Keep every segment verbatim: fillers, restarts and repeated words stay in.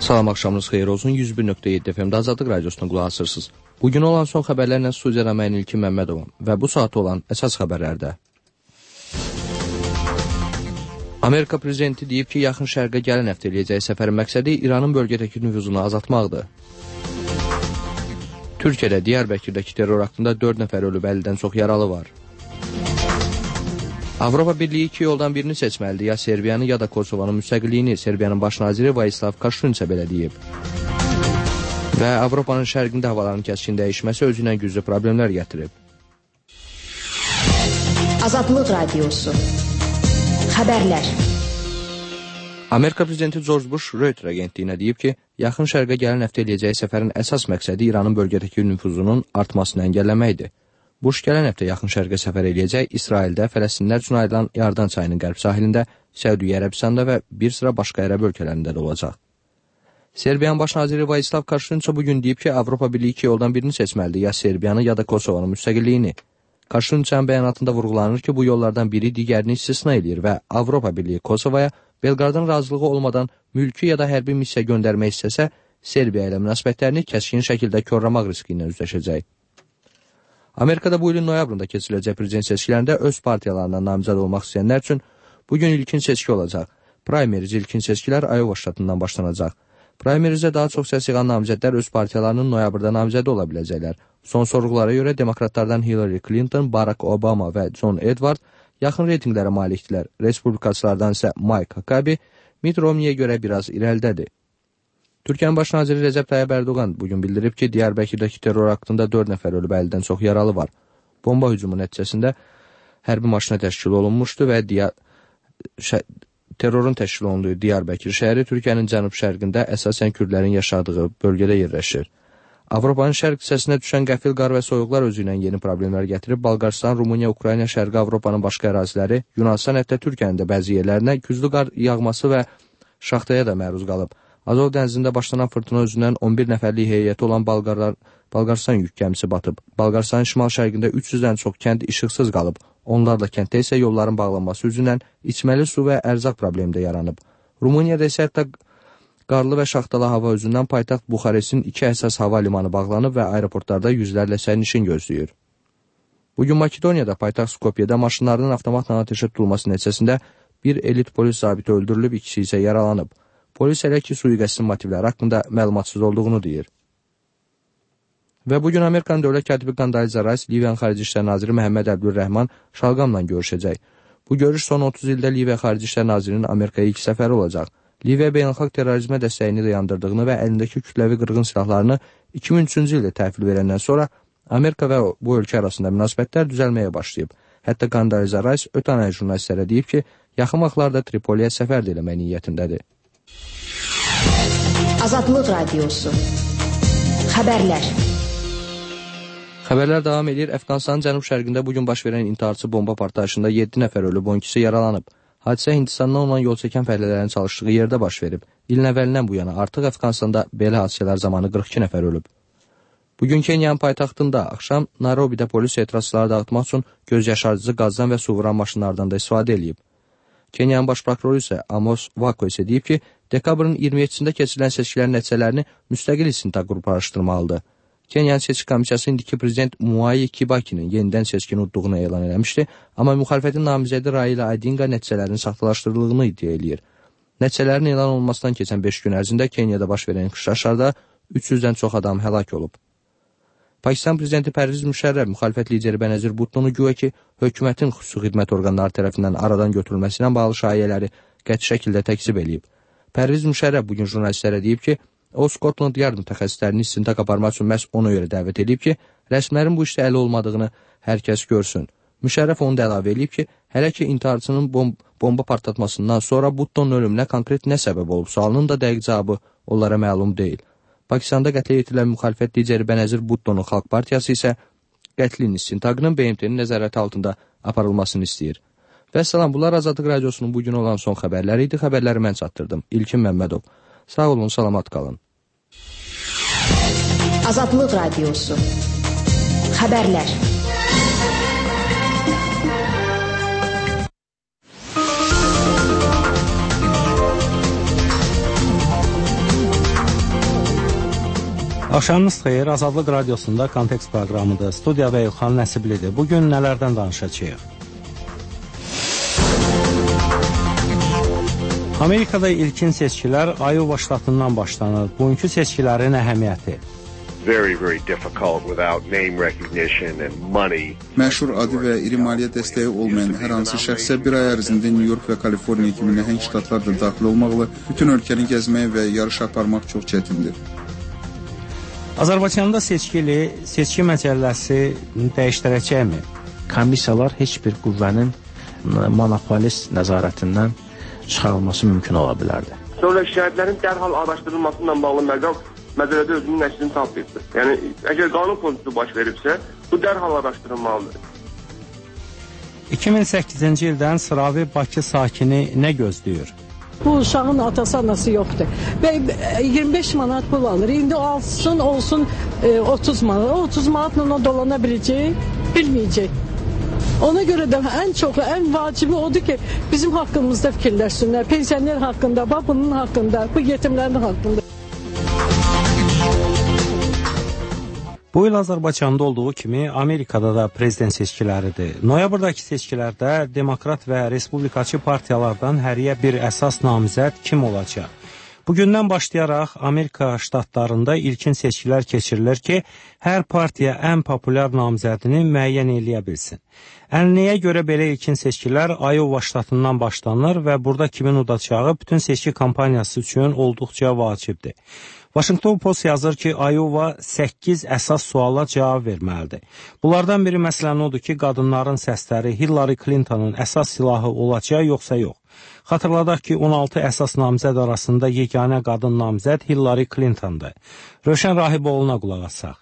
Salam, axşamınız xeyir olsun. yüz bir nöqtə yeddi F M-də Azadlıq Radiosuna qulaq asırsınız. Bugün olan son xəbərlərlə studiyada mən İlkin Məmmədovam və bu saat olan əsas xəbərlərdə. Amerika prezidenti deyib ki, yaxın şərqə gələn həftə eləyəcək səfərin məqsədi İranın bölgədəki nüfuzunu azaltmaqdır. Türkiyədə Diyarbəkirdəki terror haqqında dörd nəfər ölüb, əllidən çox yaralı var. Avropa Birliyi iki yoldan birini seçməlidir, ya Serbiyanı ya da Kosovanın müstəqilliyini. Serbiyanın baş naziri Vojislav Koštunica belə deyib. Və Avropanın şərqində havaların kəskin dəyişməsi özü ilə güclü problemlər gətirib. Azadlıq Radiosu Xəbərlər. Amerika prezidenti George Bush Reuters agentliyinə deyib ki, yaxın şərqə gələn həftə eləyəcəyi səfərin əsas məqsədi İranın bölgədəki nüfuzunun artmasını əngəlləməkdir. Bush gələn həftə yaxın şərqə səfər eləyəcək, İsraildə, Fələstinlər üçün ayrılan Yardan çayının qərb sahilində, Səudiyyə Ərəbistanda və bir sıra başqa ərəb ölkələrində də olacaq. Serbiyanın baş naziri Vojislav Koštunica bugün deyib ki, Avropa Birliyi iki yoldan birini seçməlidir, ya Serbiyanı ya da Kosovanın müstəqilliyini. Koštunica'nın bəyanatında vurğulanır ki, bu yollardan biri digərini istisna edir və Avropa Birliyi Kosovaya Belqradın razılığı olmadan mülki ya da hərbi missiya göndərmək istəsə, Serbiya ilə münasibətlərini kəskin şəkildə korlamaq riski ilə üzləşəcək. Amerikada bu ilin noyabrında keçiriləcək prezident seçkilərində öz partiyalarından namizəd olmaq istəyənlər üçün bugün ilkin seçki olacaq. Primaries ilkin seçkilər Iowa ştatından başlanacaq. Primaries-ə daha çox səs yığan namizədlər öz partiyalarının noyabrda namizədi ola biləcəklər. Son sorğulara görə demokratlardan Hillary Clinton, Barack Obama və John Edward yaxın reytinqlərə malikdilər. Respublikaçılardan isə Mike Huckabee Mitt Romney'ə görə biraz irəlidədir. Türkiyənin baş naziri Recep Tayyip Erdoğan bugün bildirib ki, Diyarbəkirdəki terror haqqında dörd nəfər ölüb, əllidən çox yaralı var. Bomba hücumu nəticəsində hərbi maşına təşkil olunmuşdu və Diyar... Şə... terrorun təşkil olunduğu Diyarbəkir şəhəri Türkiyənin cənub-şərqində əsasən kürdlərin yaşadığı bölgədə yerləşir. Avropanın şərq hissəsinə düşən qəfil qar və soyuqlar özü ilə yeni problemlər gətirib, Balqaristan, Rumıniya, Ukrayna, Şərqi Avropanın başqa əraziləri, Yunanistan, hətta Türkiyənin də bəzi yerlərinə güclü qar yağması və şaxtaya da məruz qalıb. Azov dənizində başlanan fırtına özündən on bir nəfərlik heyəti olan Balqarlar, Balqaristan yük gəmisi batıb. Balqaristanın şimal-şərqində üç yüzdən çox kənd işıqsız qalıb. Onlarla kənddə isə yolların bağlanması üzündən içməli su və ərzaq problemi də yaranıb. Rumuniyada isə hətta qarlı və şaxtalı hava üzündən paytaxt Buxarestin iki əsas hava limanı bağlanıb və aeroportlarda yüzlərlə sərnişin gözləyir. Bugün Makedoniyada paytaxt Skopyədə maşınlarının avtomatla atəşə tutulması nəticəsində bir elit polis zabiti öldürülüb, ikisi isə yaralanıb. Polis elə ki, sui-qəsdin motivləri haqqında məlumatsız olduğunu deyir. Və bugün Amerikanın dövlət katibi Condoleezza Rice, Liviyanın Xarici İşlər Naziri Məhəmməd Əbdülrəhman Şalqamla görüşəcək. Bu görüş son otuz ildə Liviya Xarici İşlər Nazirinin Amerikaya ilk səfəri olacaq. Liviya beynəlxalq terrorizmə dəstəyini dayandırdığını və əlindəki kütləvi qırğın silahlarını iki min üçüncü ildə təhvil verəndən sonra Amerika və bu ölkə arasında münasibətlər düzəlməyə başlayıb. Hətta Condoleezza Rice ötən ay jurnalistlərə deyib ki, yaxın vaxtlarda Tripoliyə səfər də eləmək niyyətindədir. Azadlıq Radiosu Xəbərlər. Xəbərlər davam edir. Əfqanistanın cənub-şərqində bugün baş verən intiharçı bomba partlayışında yeddi nəfər ölüb, on ikisi yaralanıb. Hadisə Hindistandan olan yol çəkən fəhlələrin çalışdığı yerdə baş verib. İlin əvvəlindən bu yana artıq Əfqanistanda belə hadisələr zamanı qırx iki nəfər ölüb. Bugün Kenyanın paytaxtında axşam Nairobidə polis etirazçıları dağıtmaq üçün göz yaşardıcı qazdan və su vuran maşınlardan da istifadə edib. Kenyanın baş prokuroru isə Amos Wako isə deyib ki, dekabrın iyirmi yeddisində keçirilən seçkilərin nəticələrini müstəqil istintaq qrupu araşdırmalıdır. Kenyanın seçki komissiyası indiki prezident Mwai Kibakinin yenidən seçkini udduğunu elan eləmişdi, amma müxalifətin namizədi Raila Odinga nəticələrin saxtalaşdırıldığını iddia eləyir. Nəticələrin elan olunmasından keçən beş gün ərzində Kenyada baş verən qışlaşlarda üç yüzdən çox adam həlak olub. Pakistan prezidenti Pərviz Müşərrəf müxalifət lideri Benazir Bhuttonu güya ki, hökumətin xüsusi xidmət orqanları tərəfindən aradan götürülməsi ilə bağlı şayələri qəti şəkildə təkzib eləyib. Pərviz Müşərrəf bugün jurnalistlərə deyib ki, o Scotland Yard mütəxəssislərini istintaq aparmaq üçün məhz ona görə dəvət edib ki, rəsmilərin bu işdə əli olmadığını hər kəs görsün. Müşərrəf onu da əlavə edib ki, hələ ki intiharçının bom bomba partlatmasından sonra Bhuttonun ölümünə konkret nə səbəb olub, sualının da dəqiq cavabı onlara məlum deyil. Pakistanda qətlə yetirilən müxalifət lideri Benazir Bhuttonun Xalq Partiyası isə qətlin istintaqının B M T-nin nəzarəti altında aparılmasını istəyir. Və salam, bunlar Azadlıq Radiosunun bugün olan son xəbərləri idi. Xəbərləri mən çatdırdım. İlkin Məmmədov. Sağ olun, salamat qalın. Azadlıq Radiosu Xəbərlər. Axşamınız xeyir, Azadlıq Radiosunda Kontekst proqramıdır. Studiyada İlxan Nəsiblidir. Bugün nələrdən danışacağıq? Amerikada ilkin seçkilər Iowa ştatından başlanır. Bugünkü seçkilərin əhəmiyyəti. Very, very difficult without name recognition and money. Məşhur adı və iri maliyyə dəstəyi olmayan hər hansı şəxsə bir ay ərzində New York və Kaliforniya kimi nəhəng ştatlar da daxil olmaqla bütün ölkəni gəzmək və yarış aparmaq çox çətindir. Azərbaycanda seçkili seçki məcəlləsi dəyişdirəcəkmi? Komissiyalar heç bir qüvvənin monopolist nəzarətindən çıxarılması mümkün ola bilərdi. Sonra şəhidlərin dərhal araşdırılmasından bağlı məqam məcəllədə özünün nəşrini tapıyıbdır. Yəni, əgər qanun pozuntusu baş veribsə, bu dərhal araşdırılmalıdır. iki min səkkizinci ildən Sıravi Bakı sakini nə gözləyir? Bu uşağın atası anası yoxdur. Və iyirmi beş manat pul alır. İndi alsın, olsun e, otuz manat. O otuz manatla o dolana biləcək, bilməyəcək. Ona görə də ən çox, ən vacibi odur ki, bizim haqqımızda fikirləşsinlər. Pensioner haqqında, bunun haqqında, bu yetimlərin haqqında. Bu il Azərbaycanda olduğu kimi Amerikada da prezident seçkiləridir. Noyabrdakı seçkilərdə demokrat və respublikaçı partiyalardan həriyə bir əsas namizəd kim olacaq? Bugündən başlayaraq Amerika ştatlarında ilkin seçkilər keçirilir ki, hər partiya ən populyar namizədini müəyyən eləyə bilsin. Ənliyə görə belə ilkin seçkilər Iowa ştatından başlanır və burada kimin udacağı bütün seçki kampaniyası üçün olduqca vacibdir. Washington Post yazır ki, Iowa səkkiz əsas suala cavab verməlidir. Bunlardan biri məsələn odur ki, qadınların səsləri Hillary Clinton'ın əsas silahı olacaq yoxsa yox. Xatırladaq ki, on altı əsas namizəd arasında yeganə qadın namizəd Hillary Clinton'dır. Rövşən Rahiboğlu'na qulaq asaq.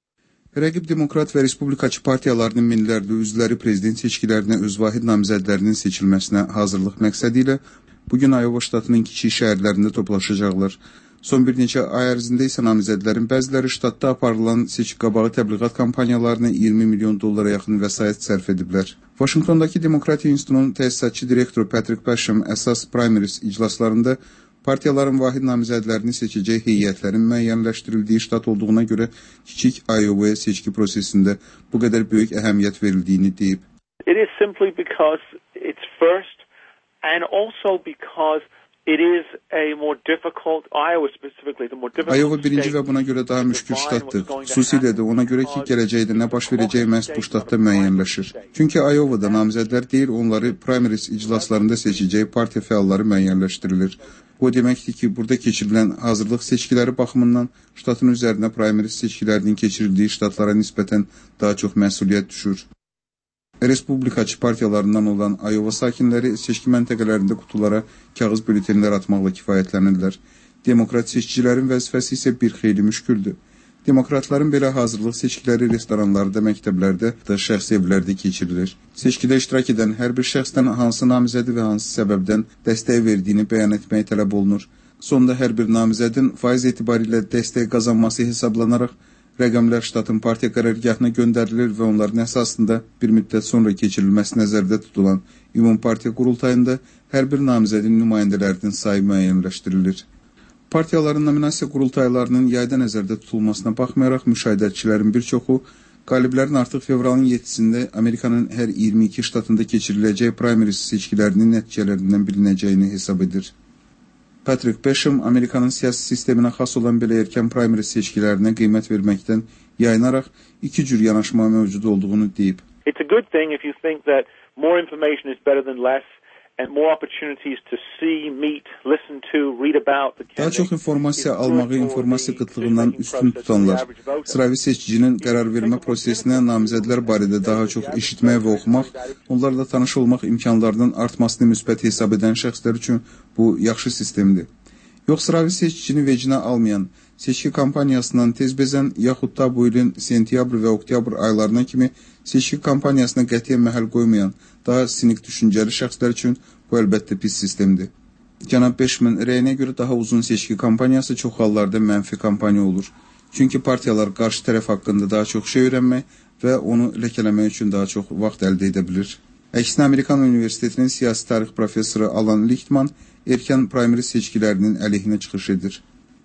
Rəqib demokrat və respublikaçı partiyalarının minlərlə üzvləri prezident seçkilərinə öz vahid namizədlərinin seçilməsinə hazırlıq məqsədi ilə bugün Iowa ştatının kiçik şəhərlərində toplaşacaqlar. Son bir neçə ay ərzində isə namizədlərin bəziləri ştatda aparılan seçki qabağı təbliğat kampaniyalarına iyirmi milyon dollara yaxın vəsait sərf ediblər. Washingtondakı Demokratiya İnstitutunun təsisatçı direktoru Patrick Basham əsas primaries iclaslarında partiyaların vahid namizədlərini seçəcək heyətlərin müəyyənləşdirildiyi ştat olduğuna görə kiçik Iowa'ya seçki prosesində bu qədər böyük əhəmiyyət verildiyini deyib. It is simply because it's first and also because it is a more difficult, Iowa specifically, the more difficult Iowa birinci və buna görə daha müşkül ştatdır. Xüsusilə də ona görə ki, gələcəkdə nə baş verəcəyi məhz bu ştatda müəyyənləşir. Çünki Iowa'da namizədlər deyil, onları primaries iclaslarında seçəcək partiya fəalları müəyyənləşdirilir. Bu deməkdir ki, burada keçirilən hazırlıq seçkiləri baxımından ştatın üzərinə primaries seçkilərinin keçirildiyi ştatlara nisbətən daha çox məsuliyyət düşür. Respublikaçı partiyalarından olan Iowa sakinləri seçki məntəqələrində qutulara kağız bültenlər atmaqla kifayətlənirlər. Demokrat seçicilərin vəzifəsi isə bir xeyli müşküldür. Demokratların belə hazırlıq seçkiləri restoranlarda, məktəblərdə və şəxsi evlərdə keçirilir. Seçkidə iştirak edən hər bir şəxsdən hansı namizədi və hansı səbəbdən dəstək verdiyini bəyan etməyə tələb olunur. Sonda hər bir namizədin faiz etibarilə dəstək qazanması hesablanaraq rəqəmlər ştatın partiya qərargahına göndərilir və onların əsasında bir müddət sonra keçirilməsi nəzərdə tutulan ümum partiya qurultayında hər bir namizədin nümayəndələrinin sayı müəyyənləşdirilir. Partiyaların nominasiya qurultaylarının yayda nəzərdə tutulmasına baxmayaraq müşahidəçilərin bir çoxu qaliblərin artıq fevralın yeddisində Amerikanın hər iyirmi iki ştatında keçiriləcək primaries seçkilərinin nəticələrindən bilinəcəyini hesab edir. Patrick Basham, Amerikanın siyasi sisteminə xas olan belə erkən primaries seçkilərinə qiymət verməkdən yayınaraq iki cür yanaşma mövcud olduğunu deyib. It's a good thing if you think that more information is better than less and more opportunities to see, meet, listen to, read about the Daha çox informasiya almağı informasiya qıtlığından üstün tutanlar, sıravi seçicinin qərar vermə prosesinə namizədlər barədə daha çox eşitmək və oxumaq, onlarla tanış olmaq imkanlarının artmasını müsbət hesab edən şəxslər üçün bu yaxşı sistemdir. Yox, sıravi seçicini vecinə almayan, seçki kampaniyasından tez bezən, yaxud da bu ilin sentyabr və oktyabr aylarına kimi seçki kampaniyasına qətiyyən məhəl qoymayan, daha sinik düşüncəli şəxslər üçün bu əlbəttə pis sistemdir. Cənab Bashman rəyinə görə daha uzun seçki kampaniyası çox hallarda mənfi kampaniya olur. Çünki partiyalar qarşı tərəf haqqında daha çox şey öyrənmək və onu ləkələmək üçün daha çox vaxt əldə edə bilir. Əksinə Amerikan Universitetinin siyasi tarix professoru Alan Lichtman erkən primaries seçkilərinin əleyhinə çıxış edir.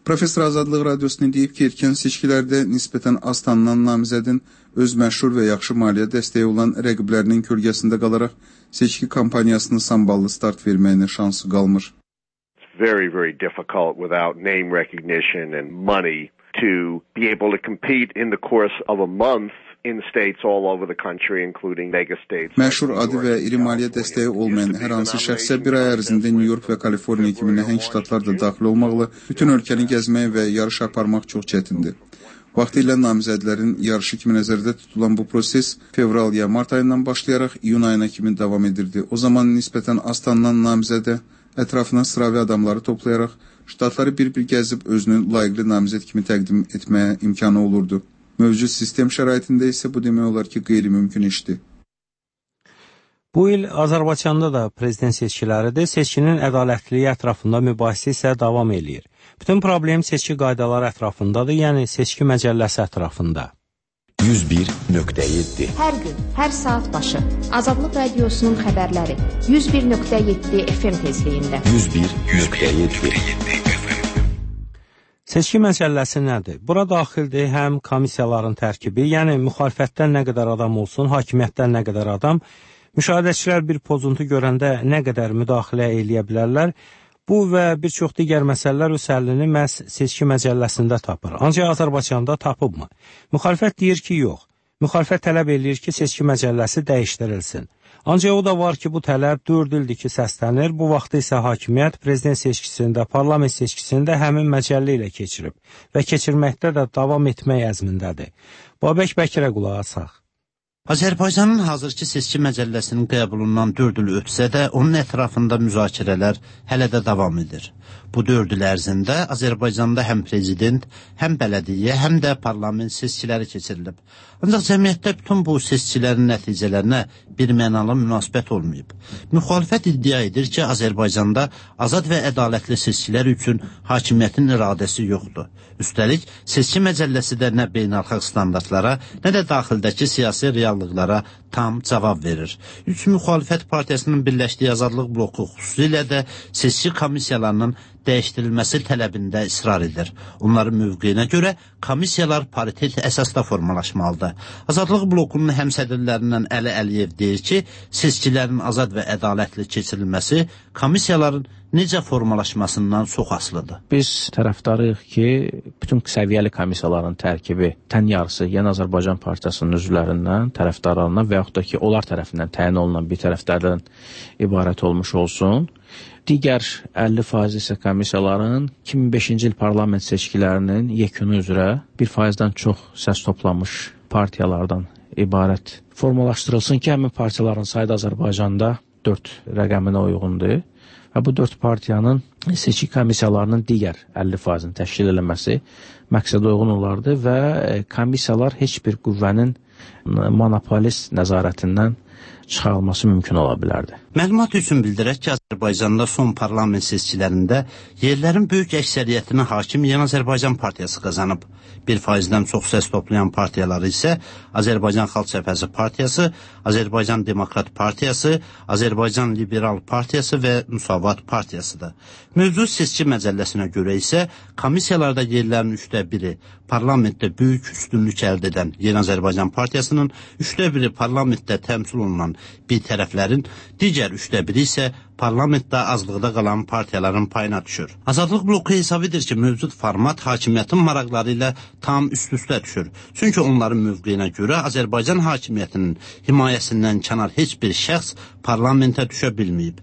Professor Azadlıq Radiosuna deyib ki, erkən seçkilərdə nisbətən az tanınan namizədin öz məşhur və yaxşı maliyyə dəstəyi olan rəqiblərinin kölgəsində qalaraq seçki kampaniyasını samballı start verməyinə şansı qalmır. Very, very difficult without name recognition and money to be able to compete in the course of a month in states all over the country, including mega states. Məşhur adı və iri maliyyə dəstəyi olmayan hər hansı şəxsə bir ay ərzində New York və Kaliforniya kimi nəhəng ştatlar da daxil olmaqla bütün ölkəni gəzmək və yarış aparmaq çox çətindir. Vaxtilə namizədlərin yarışı kimi nəzərdə tutulan bu proses fevral ya mart ayından başlayaraq iyun ayına kimi davam edirdi. O zaman nisbətən az tanınan namizədə ətrafına sıravi adamları toplayaraq ştatları bir-bir gəzib özünü layiqli namizəd kimi təqdim etməyə imkanı olurdu. Mövcud sistem şəraitində isə bu demək olar ki, qeyri-mümkün işdir. Bu il Azərbaycanda da prezident seçkiləridir. Seçkinin ədalətliliyi ətrafında mübahisə isə davam eləyir. Bütün problem seçki qaydaları ətrafındadır, yəni seçki məcəlləsi ətrafında. yüz bir nöqtə yeddi Hər gün, hər saat başı Azadlıq Radiosunun xəbərləri yüz bir nöqtə yeddi F M tezliyində. yüz bir nöqtə yeddi Seçki məcəlləsi nədir? Bura daxildir həm komissiyaların tərkibi, yəni müxalifətdən nə qədər adam olsun, hakimiyyətdən nə qədər adam, müşahidəçilər bir pozuntu görəndə nə qədər müdaxilə eləyə bilərlər. Bu və bir çox digər məsələlər öz həllini məhz seçki məcəlləsində tapır. Ancaq Azərbaycanda tapıbmı? Müxalifət deyir ki, yox. Müxalifət tələb eləyir ki, seçki məcəlləsi dəyişdirilsin. Ancaq o da var ki, bu tələb dörd ildir ki, səslənir. Bu vaxtda isə hakimiyyət prezident seçkisində, parlament seçkisində həmin məcəllə ilə keçirib və keçirməkdə də davam etmək əzmindədir. Babək Bəkirə qulaq asaq. Azərbaycanın hazırki seçki məcəlləsinin qəbulundan dörd il ötsə də, onun ətrafında müzakirələr hələ də davam edir. Bu dörd il ərzində Azərbaycanda həm prezident, həm bələdiyyə, həm də parlament seçkiləri keçirilib. Ancaq cəmiyyətdə bütün bu seçkilərin nəticələrinə bir mənalı münasibət olmayıb. Müxalifət iddia edir ki, Azərbaycanda azad və ədalətli seçkilər üçün hakimiyyətin iradəsi yoxdur. Üstəlik, seçki məcəlləsi də nə beynəlxalq standartlara, nə də daxildəki siyasi reallıqlara tam cavab verir. Üç müxalifət partiyasının birləşdiyi azadlıq bloku xüsusilə də seçki komissiyalarının dəyişdirilməsi tələbində israr edir. Onların mövqeyinə görə komissiyalar paritet əsasda formalaşmalıdır. Azadlıq blokunun həmsədrlərindən Əli Əliyev deyir ki, seçkilərin azad və ədalətli keçirilməsi komissiyaların necə formalaşmasından çox asılıdır. Biz tərəfdarıyıq ki, bütün səviyyəli komissiyaların tərkibi tən yarısı Yeni Azərbaycan Partiyasının üzvlərindən, tərəfdarlarından və yaxud da ki, onlar tərəfindən təyin olunan bir tərəfdardan ibarət olmuş olsun. Digər əlli faiz isə komissiyaların iki min beşinci il parlament seçkilərinin yekunu üzrə bir faizdən çox səs toplanmış partiyalardan ibarət formalaşdırılsın ki, həmin partiyaların sayda Azərbaycanda dörd rəqəminə uyğundur və bu dörd partiyanın seçki komissiyalarının digər əlli faizini təşkil edilməsi məqsədə uyğun olardı və komissiyalar heç bir qüvvənin monopolist nəzarətindən çıxarılması mümkün ola bilərdi. Məlumat üçün bildirək ki, Azərbaycanda son parlament seçkilərində yerlərin böyük əksəriyyətini hakim Yeni Azərbaycan Partiyası qazanıb. Bir faizdən çox səs toplayan partiyaları isə Azərbaycan Xalq Cəbhəsi Partiyası, Azərbaycan Demokrat Partiyası, Azərbaycan Liberal Partiyası və Müsavat Partiyasıdır. Mövcud seçki məcəlləsinə görə isə komissiyalarda yerlərin üçdə biri parlamentdə böyük üstünlük əldə edən Yeni Azərbaycan Partiyasının, üçdə biri parlamentdə təmsil olunan bir tərəflərin, digər üçdə biri isə parlamentdə azlıqda qalan partiyaların payına düşür. Azadlıq bloku hesab edir ki, mövcud format hakimiyyətin maraqları ilə tam üst-üstə düşür. Çünki onların mövqeyinə görə Azərbaycan hakimiyyətinin himayəsindən kənar heç bir şəxs parlamentə düşə bilməyib.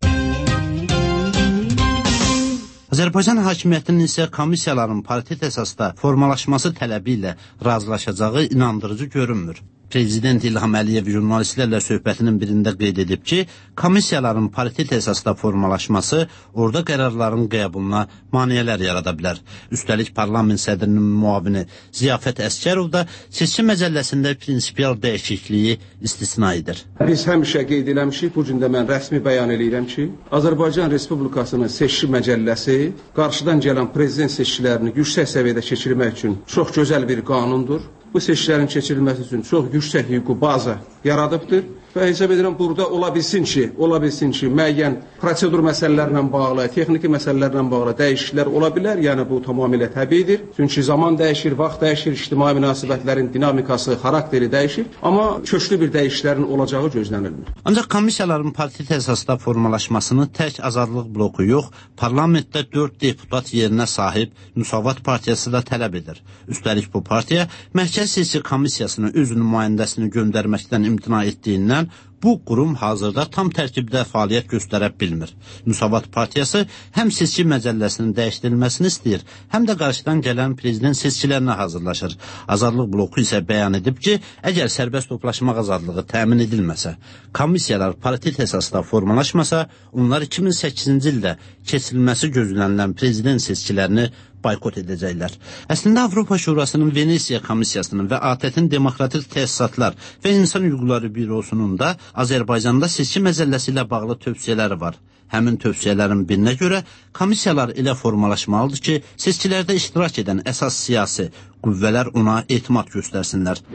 Azərbaycan hakimiyyətinin isə komissiyaların paritet əsasda formalaşması tələbi ilə razılaşacağı inandırıcı görünmür. Prezident İlham Əliyev jurnalistlərlə söhbətinin birində qeyd edib ki, komissiyaların paritet əsasda formalaşması orada qərarların qəbuluna maneələr yarada bilər. Üstəlik, parlament sədrinin müavini Ziyafət Əskərov da seçki məcəlləsində prinsipial dəyişikliyi istisna edir. Biz həmişə qeyd eləmişik, bu gün də mən rəsmi bəyan edirəm ki, Azərbaycan Respublikasının seçki məcəlləsi qarşıdan gələn prezident seçkilərini yüksək səviyyədə keçirmək üçün çox gözəl bir qanundur. Bu seçkilərin keçirilməsi üçün çox yüksək hüquqi baza yaradıbdır Və hesab edirəm burada ola bilsin ki, ola bilsin ki, müəyyən prosedur məsələlərlə bağlı, texniki məsələlərlə bağlı dəyişikliklər ola bilər. Yəni bu tamamilə təbiidir. Çünki zaman dəyişir, vaxt dəyişir, ictimai münasibətlərin dinamikası, xarakteri dəyişir. Amma köklü bir dəyişikliklərin olacağı gözlənilmir. Ancaq komissiyaların partit əsasında formalaşmasını tək Azadlıq bloku yox, parlamentdə dörd deputat yerinə sahib Müsavat partiyası da tələb edir. Üstəlik bu partiya Mərkəzi Seçki Komissiyasına öz nümayəndəsini göndərməkdən imtina etdiyindən bu qurum hazırda tam tərkibdə fəaliyyət göstərə bilmir. Müsavat partiyası həm seçki məcəlləsinin dəyişdirilməsini istəyir, həm də qarşıdan gələn prezident seçkilərinə hazırlaşır. Azadlıq bloku isə bəyan edib ki, əgər sərbəst toplaşmaq azadlığı təmin edilməsə, komissiyalar partit əsasında formalaşmasa, onlar iki min səkkizinci ildə keçirilməsi gözlənilən prezident seçkilərini boykot edəcəklər. Əslində Avropa Şurasının Venesiya Komissiyasının və A T T-in Demokratik Təsisatlar və İnsan Hüquqları Bürosunun da Azərbaycanda seçki məcəlləsi ilə bağlı tövsiyələri var. Həmin tövsiyələrin birinə görə komissiyalar elə formalaşmalıdır ki, seçkilərdə iştirak edən əsas siyasi qüvvələr ona etimad göstərsinlər.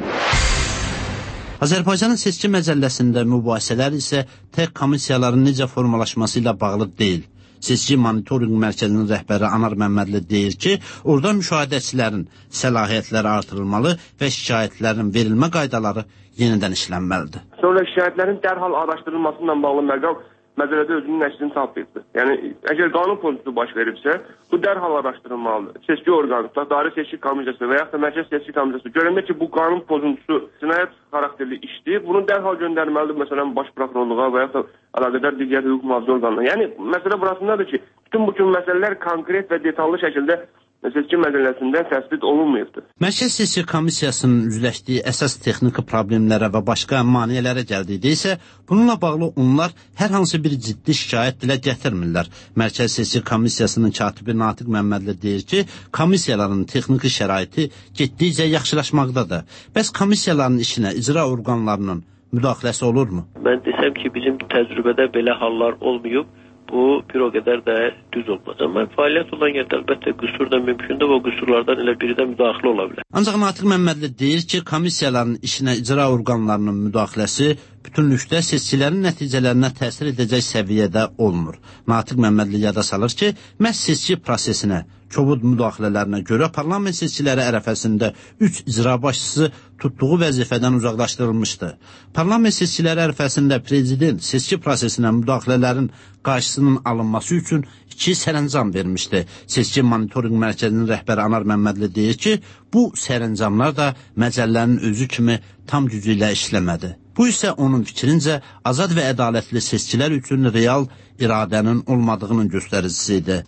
Azərbaycanın seçki məcəlləsində mübahisələr isə tək komissiyaların necə formalaşması ilə bağlı deyil. Seçki Monitorinq Mərkəzinin rəhbəri Anar Məmmədli deyir ki, orada müşahidəçilərin səlahiyyətləri artırılmalı və şikayətlərin verilmə qaydaları yenidən işlənməlidir. Sonra şikayətlərin dərhal araşdırılmasından bağlı məqam məcəllədə özünün nəşrini tapıb. Yəni, əgər qanun pozuntusu baş veribsə, bu dərhal araşdırılmalıdır. Seçki orqanı, dairə seçki komissiyası və yaxud da mərkəzi seçki komissiyası görəndə ki, bu qanun pozuntusu cinayət xarakterli işdir, bunu dərhal göndərməlidir, məsələn, baş prokurorluğa və yaxud da əlaqədar digər hüquq mühafizə orqanına. Yəni, məsələ burasındadır ki, bütün bu kimi məsələlər konkret və detallı şəkildə seçki məcəlləsində təsbit olunmayıbdır. Mərkəzi Seçki Komissiyasının üzləşdiyi əsas texniki problemlərə və başqa maneələrə gəldikdə isə bununla bağlı onlar hər hansı bir ciddi şikayət dilə gətirmirlər. Mərkəzi Seçki Komissiyasının katibi Natiq Məmmədli deyir ki, komissiyaların texniki şəraiti getdikcə yaxşılaşmaqdadır. Bəs komissiyaların işinə icra orqanlarının müdaxiləsi olurmu? Mən desəm ki, bizim təcrübədə belə hallar olmayıb. Bu bir o qədər də düz olmaz. Amma fəaliyyət olan yerdə əlbəttə qüsur da mümkündür və o qüsurlardan elə biri də müdaxilə ola bilər. Ancaq Natiq Məmmədli deyir ki, komissiyaların işinə icra orqanlarının müdaxiləsi bütünlükdə seçkilərin nəticələrinə təsir edəcək səviyyədə olmur. Natiq Məmmədli yada salır ki, məhz seçki prosesinə, kobud müdaxilələrinə görə parlament seçkiləri ərəfəsində üç icra başçısı tutduğu vəzifədən uzaqlaşdırılmışdı. Parlament seçkiləri ərəfəsində prezident seçki prosesinə müdaxilələrin qarşısının alınması üçün iki sərəncam vermişdi. Seçki Monitorinq Mərkəzinin rəhbəri Anar Məmmədli deyir ki, bu sərəncamlar da məcəllənin özü kimi tam gücü ilə işləmədi. Bu isə onun fikrincə azad və ədalətli seçkilər üçün real iradənin olmadığının göstəricisidir.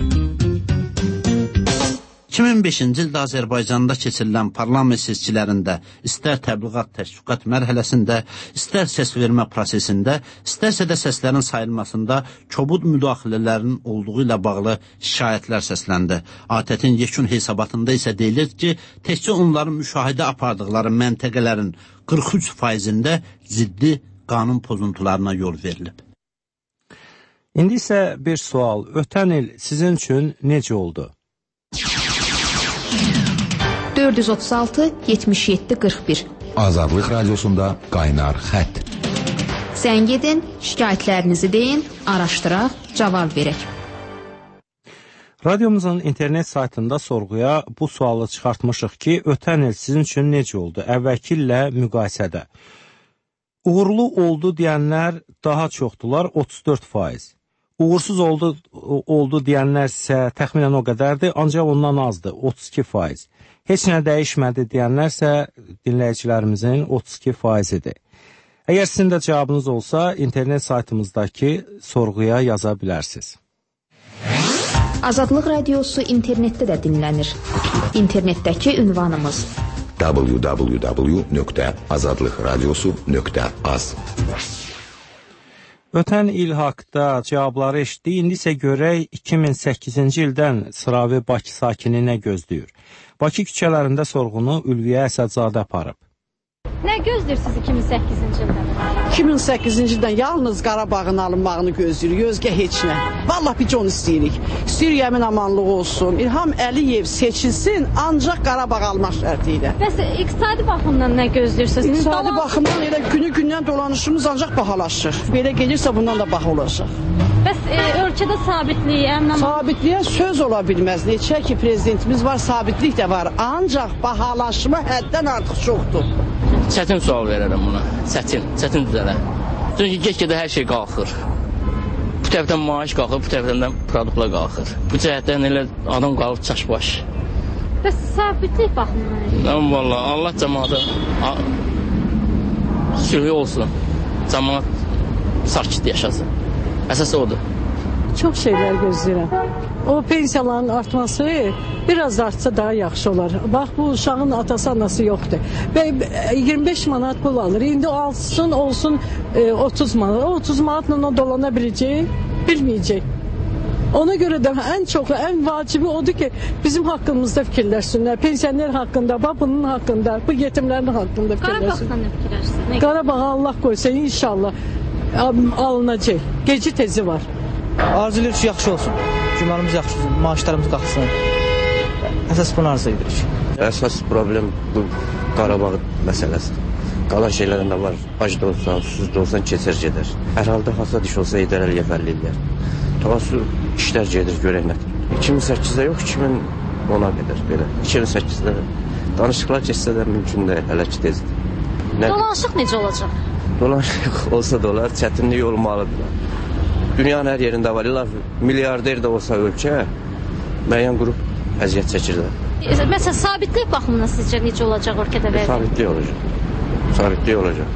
iki min beşinci ildə Azərbaycanda keçirilən parlament seçkilərində istər təbliğat təşviqat mərhələsində, istər səsvermə prosesində, istərsə də səslərin sayılmasında kobud müdaxilələrin olduğu ilə bağlı şikayətlər səsləndi. A T T-in yekun hesabatında isə deyilir ki, təkcə onların müşahidə apardıqları məntəqələrin qırx üç faizində ciddi qanun pozuntularına yol verilib. İndi isə bir sual. Ötən il sizin üçün necə oldu? dörd yüz otuz altı yetmiş yeddi qırx bir Azadlıq Radiosunda qaynar xətt. Zəng edin, şikayətlərinizi deyin, araşdıraq, cavab verək. Radiomuzun internet saytında sorğuya bu sualı çıxartmışıq ki, ötən il sizin üçün necə oldu? Əvvəlki illə müqayisədə. Uğurlu oldu deyənlər daha çoxdular, otuz dörd faiz. Uğursuz oldu, oldu deyənlər isə təxminən o qədərdir, ancaq ondan azdır, otuz iki faiz. Heç nə dəyişmədi deyənlər isə dinləyicilərimizin otuz iki faizidir. Əgər sizin də cavabınız olsa, internet saytımızdakı sorğuya yaza bilərsiniz. Azadlıq Radiosu internetdə də dinlənir. İnternetdəki ünvanımız w w w nöqtə azadlıqradiosu nöqtə az. Ötən il haqda cavabları eşitdik, indi isə görək iki min səkkizinci ildən sıravi Bakı sakini nə gözləyir. Bakı küçələrində sorğunu Ülviyə Əsədzadə aparıb. Nə gözləyirsiniz iki min səkkizinci ildən? iki min səkkizinci ildən yalnız Qarabağın alınmağını gözləyirik, özgə heç nə. Vallahi biz onu istəyirik. İstəyirik əmin amanlıq olsun. İlham Əliyev seçilsin, ancaq Qarabağ almaq şərti ilə. Bəs iqtisadi baxımdan nə gözləyirsiniz? İqtisadi baxımdan elə günü-gündən dolanışımız ancaq bahalaşır. Belə gedirsə bundan da baha olacaq. Bəs e, ölkədə sabitlik, əmin amanlıq... Sabitliyə söz ola bilməz. Neçə ki prezidentimiz var, sabitlik də var. Ancaq bahalaşma həddən artıq çoxdur. Çətin sual verərəm buna. Çətin, çətin düzələ. Çünki get-gedə hər şey qalxır. Bu tərəfdən maaş qalxır, bu tərəfdən də produktlar qalxır. Bu cəhətdən elə adam qalıb çaşbaş. Bəs sabitlik baxımından? Amma valla Allah cəmaata sülhü olsun. Cəmaat sakit yaşasın. Əsas odur. Çox şeylər gözləyirəm. O pensiyaların artması biraz artsa daha yaxşı olar. Bax bu uşağın atası anası yoxdur. Və iyirmi beş manat pul alır. İndi alsın olsun e, otuz manat. O otuz manatla o dolana biləcək, bilməyəcək. Ona görə də ən çox, ən vacibi odur ki, bizim haqqımızda fikirləşsinlər. Pensioner haqqında, bax bunun haqqında, bu yetimlərin haqqında fikirləşsinlər. Qarabağdan nə fikirləşsiniz? Qarabağa Allah qoysa inşallah alınacaq. Geci tezi var. Arzulayırıq ki, yaxşı olsun. Cümalımız yaxşı olsun, maaşlarımız qalxsın. Əsas bunu arzu edirik. Əsas problem bu Qarabağ məsələsi. Qalan şeylərində var. Ac da olsan, susuz da olsan keçər gedər. Hər halda hasad iş olsa idarəliyə fərlillər. Tavası işlər gedir, görək nə. iki min səkkizdə yox, iki min ona qədər belə. iki min səkkizdə danışıqlar keçsə də mümkün deyil, hələ ki tezdir. Dolanışıq necə olacaq? Dolanışıq olsa da olar, çətinlik olmalıdır. Dünyanın hər yerində var. İlla milyarder də olsa ölkə, müəyyən qrup əziyyət çəkir də. Məsələn, sabitlik baxımından sizcə necə olacaq ölkədə vəziyyət? Sabitlik olacaq. Sabitlik olacaq.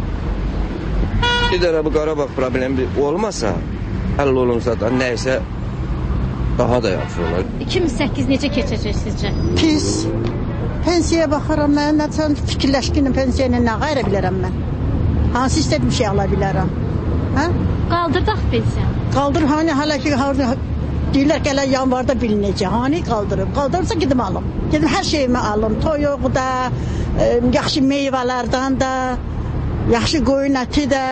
Bir dənə bu Qarabağ problemi olmasa, həll olunsa da nəysə daha da yaxşı olar. iki min səkkiz necə keçəcək sizcə? Pis. Pensiyaya baxaram mən, nəçən fikirləşkinim pensiyayla nə qayra bilərəm mən. Hansı istədim şey ala bilərəm. Hə? Qaldırdaq pensiyanı. Qaldır, hani hələ ki, deyirlər ki, hələ yanvarda bilinəcək. Hani qaldırım. Qaldırırsa gedim alım. Gedim hər şeyimi alım. Toyuq da, e, yaxşı meyvələrdən də, yaxşı qoyun əti də.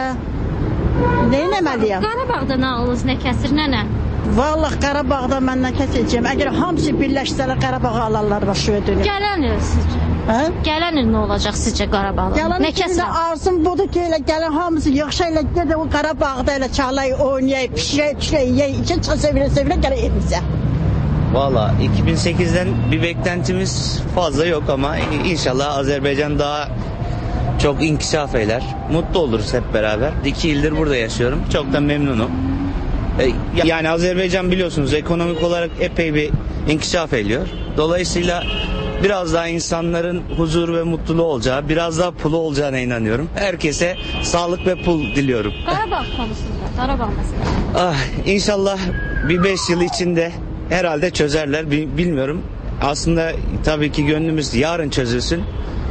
Nə eləməliyəm? Qarabağda nağılınız nə kəsir, nənə? Vallahi Qarabağda mən nə kəsəcəyəm. Əgər hamısı birləşsələr Qarabağı alarlar başa dönür. Gələn il sizcə? Hə? Gələn il nə olacaq sizcə Qarabağda? Gələn il arzum budur ki, elə gələn hamısı yaxşı elə gedə o Qarabağda elə çalay, oynayay, pişirək, pişirək, yey, içə çıxa sevirə sevirə gələ evimizə. Valla iki bin sekizden bir beklentimiz fazla yok ama inşallah Azerbaycan daha çok inkişaf eder. Mutlu oluruz hep beraber. İki yıldır burada yaşıyorum. Çok da memnunum. Yani Azerbaycan biliyorsunuz ekonomik olarak epey bir inkişaf ediyor. Dolayısıyla biraz daha insanların huzur ve mutluluğu olacağı, biraz daha pulu olacağına inanıyorum. Herkese sağlık ve pul diliyorum. Qarabağ konusunda, Qarabağ meselesi. Ah, inşallah bir beş yıl içinde herhalde çözerler. Bilmiyorum. Aslında tabii ki gönlümüz yarın çözülsün.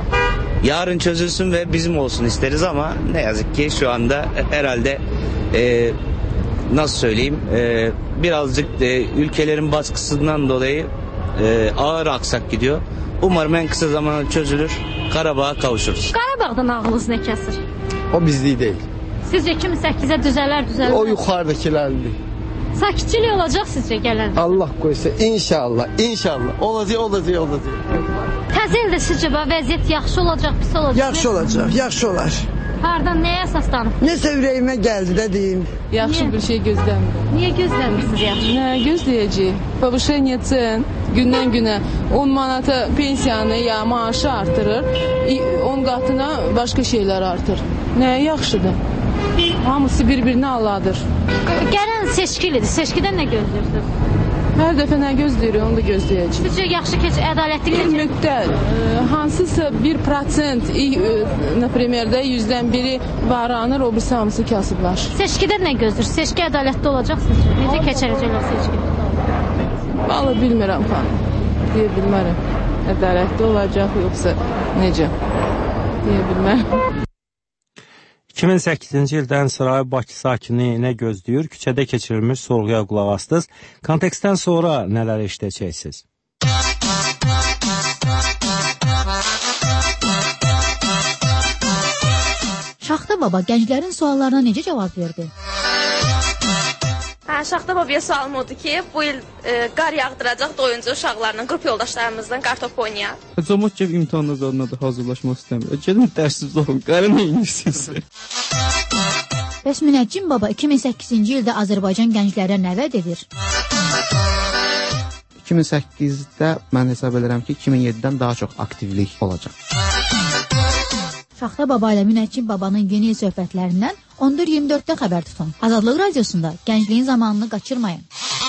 Yarın çözülsün ve bizim olsun isteriz ama ne yazık ki şu anda herhalde e, nasıl söyleyeyim e, birazcık e, ülkelerin baskısından dolayı e, ağır aksak gidiyor. Umarım en kısa zamanda çözülür. Qarabağ'a kavuşuruz. Qarabağda nağılınız nə kəsir? O bizlik değil. Sizcə iki min səkkizə düzələr, düzələr? O yuxarıdakilərdir. Sakitçilik olacaq sizcə gələn? Allah qoysa inşallah, inşallah. Olacaq, olacaq, olacaq. Təzə ildə sizcə vəziyyət yaxşı olacaq, pis olacaq? Yaxşı olacaq, yaxşı olar. Hardan, nəyə əsaslanıb? Nəsə ürəyimə gəldi də deyim. Yaxşı Niyə? bir şey gözləmirəm. Niyə gözləmirsiniz yaxşı? Nə gözləyəcək? Повышение цен gündən günə on manata pensiyanı ya maaşı artırır, on qatına başqa şeylər artır. Nə yaxşıdır? Hamısı bir-birini aladır. Gələn seçkilidir. Seçkidən nə gözləyirsiniz? Hər dəfə nə gözləyirik, onu da gözləyəcək. Sizcə yaxşı keç, ədalətli keçir? Bir müddət, hansısa bir prosent, например, də yüzdən biri varanır, o birisi hamısı kasıblaşır. Seçkidən nə gözləyir? Seçki ədalətli olacaq sizcə? Necə keçirəcəklər seçki? Vallahi bilmirəm xanım, deyə bilmərəm. Ədalətli olacaq, yoxsa necə? Deyə bilmərəm. iki min səkkizinci ildən Sıravi Bakı sakini nə gözləyir? Küçədə keçirilmiş sorğuya qulaq astınız. Kontekstdən sonra nələr eşidəcəksiniz? baba gənclərin suallarına necə cavab verdi? Hə, Şaxta babaya sualım odur ki, bu il e, qar yağdıracaq doyuncu uşaqlarla, qrup yoldaşlarımızdan qartop oynayaq. Cəmat ki, imtahanlar zadına da hazırlaşmaq istəmir. Gəlin dərsiz olun, qarı nə inirsiniz? Bəs Münəccim baba iki min səkkizinci ildə Azərbaycan gənclərə nə vəd edir? iki min səkkizdə mən hesab edirəm ki, iki min yeddidən daha çox aktivlik olacaq. Şaxta baba ilə Münəccim babanın yeni il söhbətlərindən on dörd iyirmi dörddə xəbər tutun. Azadlıq radiosunda gəncliyin zamanını qaçırmayın.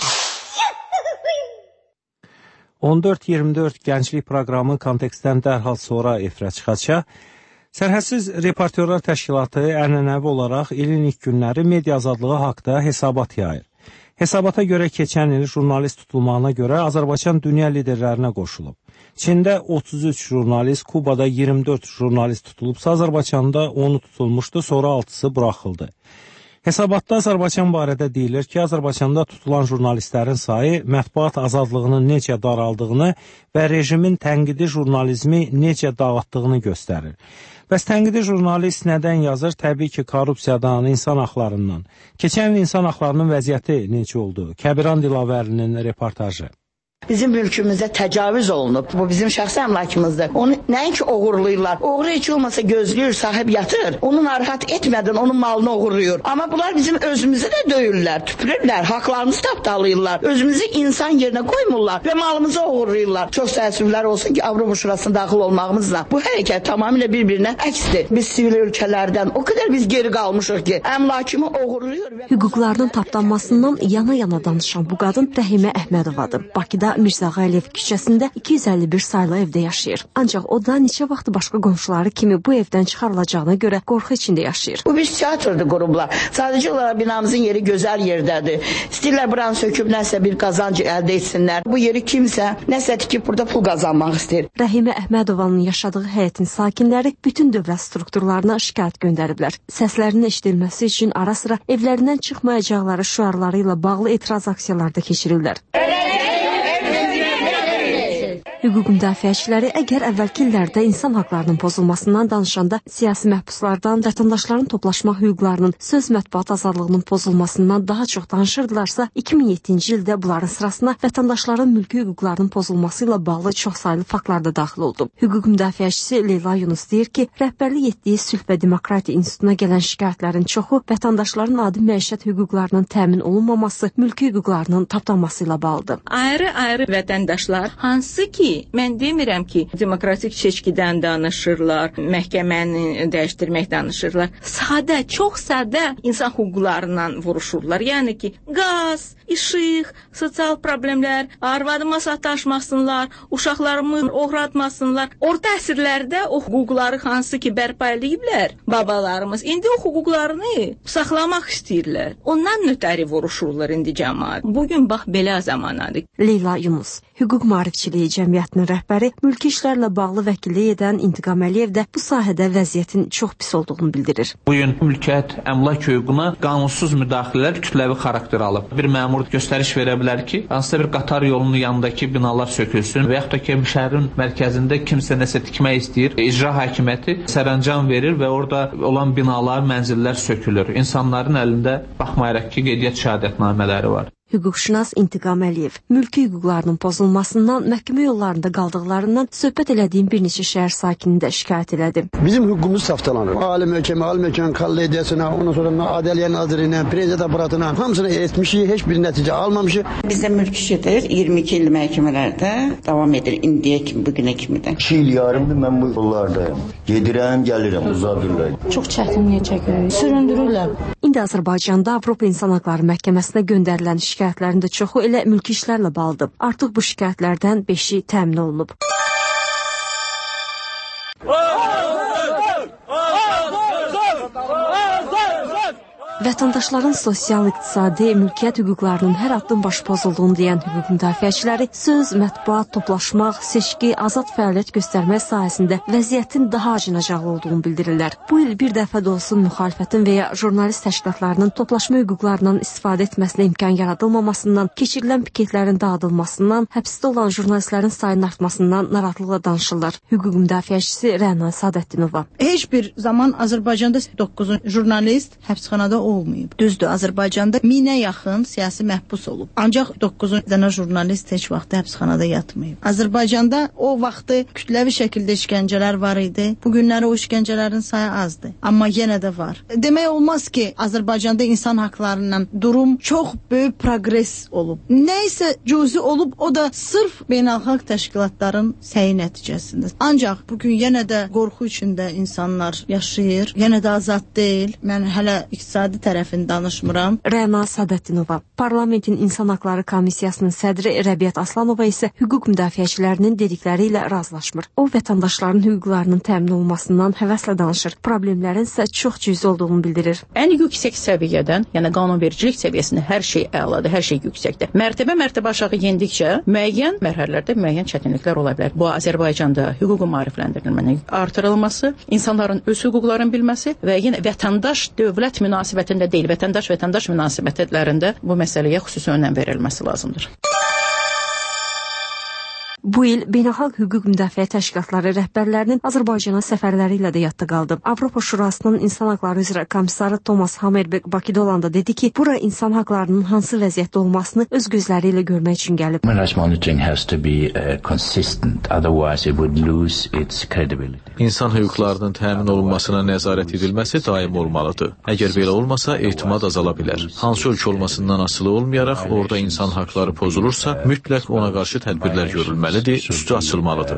on dörd iyirmi dörd gənclik proqramı kontekstdən dərhal sonra efirə çıxacaq. Sərhədsiz Reportyorlar Təşkilatı ənənəvi olaraq ilin ilk günləri media azadlığı haqda hesabat yayır. Hesabata görə keçən il jurnalist tutulmağına görə Azərbaycan dünya liderlərinə qoşulub. Çində otuz üç jurnalist, Kubada iyirmi dörd jurnalist tutulubsa, Azərbaycanda onu tutulmuşdu, sonra altısı buraxıldı. Hesabatda Azərbaycan barədə deyilir ki, Azərbaycanda tutulan jurnalistlərin sayı mətbuat azadlığının necə daraldığını və rejimin tənqidi jurnalizmi necə dağıtdığını göstərir. Bəs tənqidi jurnalist nədən yazır? Təbii ki, korrupsiyadan, insan haqlarından. Keçən il insan haqlarının vəziyyəti necə oldu? Kəbiran Dilavərlinin reportajı. Bizim mülkümüzə təcavüz olunub. Bu bizim şəxsi əmlakımızdır. Onu nəinki oğurlayırlar. Oğru heç olmasa gözləyir, sahib yatır. Onu narahat etmədən onun malını oğurluyor. Amma bunlar bizim özümüzü də döyürlər, tüpürürlər, haqlarımızı tapdalayırlar. Özümüzü insan yerinə qoymurlar və malımızı oğurlayırlar. Çox təəssüflər olsun ki, Avropa Şurasına daxil olmağımızla bu hərəkət tamamilə bir-birinə əksdir. Biz sivil ölkələrdən o qədər biz geri qalmışıq ki, əmlakımı oğurluyor. Və... Hüquqlarının tapdanmasından yana-yana danışan bu qadın Rəhimə Əhmədovadır. Bakıda Mirzə Əliyev küçəsində iki yüz əlli bir saylı evdə yaşayır. Ancaq o da neçə vaxt başqa qonşuları kimi bu evdən çıxarılacağına görə qorxu içində yaşayır. Bu biz teatrdır qurublar. Sadəcə olaraq binamızın yeri gözəl yerdədir. İstəyirlər buranı söküb nəsə bir qazanc əldə etsinlər. Bu yeri kimsə nəsə tikib burada pul qazanmaq istəyir. Rəhimə Əhmədovanın yaşadığı həyətin sakinləri bütün dövlət strukturlarına şikayət göndəriblər. Səslərinin eşidilməsi üçün ara sıra evlərindən çıxmayacaqları şüarları ilə bağlı etiraz aksiyaları da keçirirlər. Hüquq müdafiəçiləri əgər əvvəlki illərdə insan haqlarının pozulmasından danışanda siyasi məhbuslardan, vətəndaşların toplaşma hüquqlarının, söz mətbuat azadlığının pozulmasından daha çox danışırdılarsa, iki min yeddinci ildə bunların sırasına vətəndaşların mülki hüquqlarının pozulması ilə bağlı çoxsaylı faktlar da daxil oldu. Hüquq müdafiəçisi Leyla Yunus deyir ki, rəhbərlik etdiyi Sülh və Demokratiya İnstitutuna gələn şikayətlərin çoxu vətəndaşların adi məişət hüquqlarının təmin olunmaması, mülki hüquqlarının tapdanması ilə bağlıdır. Ayrı-ayrı vətəndaşlar hansı ki, mən demirəm ki, demokratik seçkidən danışırlar, məhkəməni dəyişdirmək danışırlar. Sadə, çox sadə insan hüquqlarından vuruşurlar. Yəni ki, qaz, işıq, sosial problemlər, arvadıma sataşmasınlar, uşaqlarımı oğratmasınlar. Orta əsrlərdə o hüquqları hansı ki bərpa ediblər babalarımız, indi o hüquqlarını saxlamaq istəyirlər. Ondan nötəri vuruşurlar indi cəmaət. Bugün bax belə zamanadır. Leyla Yunus, hüquq maarifçiliyi cəmiyyətinin rəhbəri, mülki işlərlə bağlı vəkillik edən İntiqam Əliyev də bu sahədə vəziyyətin çox pis olduğunu bildirir. Bu gün mülkiyyət, əmlak hüququna qanunsuz müdaxilələr kütləvi xarakter alıb. Bir məmur göstəriş verə bilər ki, hansısa bir qatar yolunun yanındakı binalar sökülsün və yaxud da ki, şəhərin mərkəzində kimsə nəsə tikmək istəyir. İcra hakimiyyəti sərəncam verir və orada olan binalar, mənzillər sökülür. İnsanların əlində baxmayaraq ki, qeydiyyat şəhadətnamələri var. Hüquqşünas İntiqam Əliyev mülki hüquqlarının pozulmasından, məhkəmə yollarında qaldıqlarından söhbət elədiyim bir neçə şəhər sakinini də şikayət elədi. Bizim hüququmuz saftalanır. Ali məhkəmə, ali məhkəmə kollegiyasına, ondan sonra Ədliyyə Nazirinə, prezident aparatına hamısını etmişik, heç bir nəticə almamışıq. Bizdə mülk işidir, iyirmi iki il məhkəmələrdə davam edir indiyə kimi, bu günə kimi də. iki il yarımdır mən bu yollardayım. Gedirəm, gəlirəm, uzadırlar. Çox çətinlik çəkirik, süründürürlər. İndi Azərbaycanda Avropa İnsan Haqları Məhkəməsinə göndərilən şikayətlərin də çoxu elə mülki işlərlə bağlıdır. Artıq bu şikayətlərdən beşi təmin olunub. Vətəndaşların sosial-iqtisadi mülkiyyət hüquqlarının hər addım başı pozulduğunu deyən hüquq müdafiəçiləri söz, mətbuat, toplaşmaq, seçki, azad fəaliyyət göstərmək sahəsində vəziyyətin daha acınacaqlı olduğunu bildirirlər. Bu il bir dəfə də olsun müxalifətin və ya jurnalist təşkilatlarının toplaşma hüquqlarından istifadə etməsinə imkan yaradılmamasından, keçirilən piketlərin dağıdılmasından, həbsdə olan jurnalistlərin sayının artmasından narahatlıqla danışırlar. Hüquq müdafiəçisi Rəna Sadətdinova. Heç bir zaman Azərbaycanda doqquz jurnalist həbsxanada olmayıb. Düzdür, Azərbaycanda minə yaxın siyasi məhbus olub. Ancaq doqquz dənə jurnalist heç vaxt həbsxanada yatmayıb. Azərbaycanda o vaxtı kütləvi şəkildə işgəncələr var idi. Bu günləri o işgəncələrin sayı azdır. Amma yenə də var. Demək olmaz ki, Azərbaycanda insan haqlarından durum çox böyük progres olub. Nəysə cüzi olub, o da sırf beynəlxalq təşkilatların səyi nəticəsində. Ancaq bugün yenə də qorxu içində insanlar yaşayır. Yenə də azad deyil. Mən hələ iqtisadi tərəfini danışmıram. Rəna Sadətdinova, Parlamentin İnsan Haqları Komissiyasının sədri Rəbiət Aslanova isə hüquq müdafiəçilərinin dedikləri ilə razılaşmır. O, vətəndaşların hüquqlarının təmin olunmasından həvəslə danışır. Problemlərin isə çox cüzi olduğunu bildirir. Ən yüksək səviyyədən, yəni qanunvericilik səviyyəsində hər şey əladır, hər şey yüksəkdir. Mərtəbə mərtəbə aşağı yendikcə müəyyən mərhələlərdə müəyyən çətinliklər ola bilər. Bu, Azərbaycanda hüququn maarifləndirilmənin artırılması, insanların öz hüquqlarını bilməsi və yenə vətəndaş dövlət münasibətində deyil, vətəndaş-vətəndaş münasibətlərində bu məsələyə xüsusi önəm verilməsi lazımdır. Bu il beynəlxalq hüquq müdafiə təşkilatları rəhbərlərinin Azərbaycana səfərləri ilə də yadda qaldı. Avropa Şurasının İnsan Haqları üzrə komissarı Thomas Hammerberg Bakıda olanda dedi ki, bura insan haqlarının hansı vəziyyətdə olmasını öz gözləri ilə görmək üçün gəlib. İnsan hüquqlarının təmin olunmasına nəzarət edilməsi daim olmalıdır. Əgər belə olmasa, etimad azala bilər. Hansı ölkə olmasından asılı olmayaraq, orada insan haqları pozulursa, mütləq ona qarşı tədbirlər görülməlidir. Üstü açılmalıdır.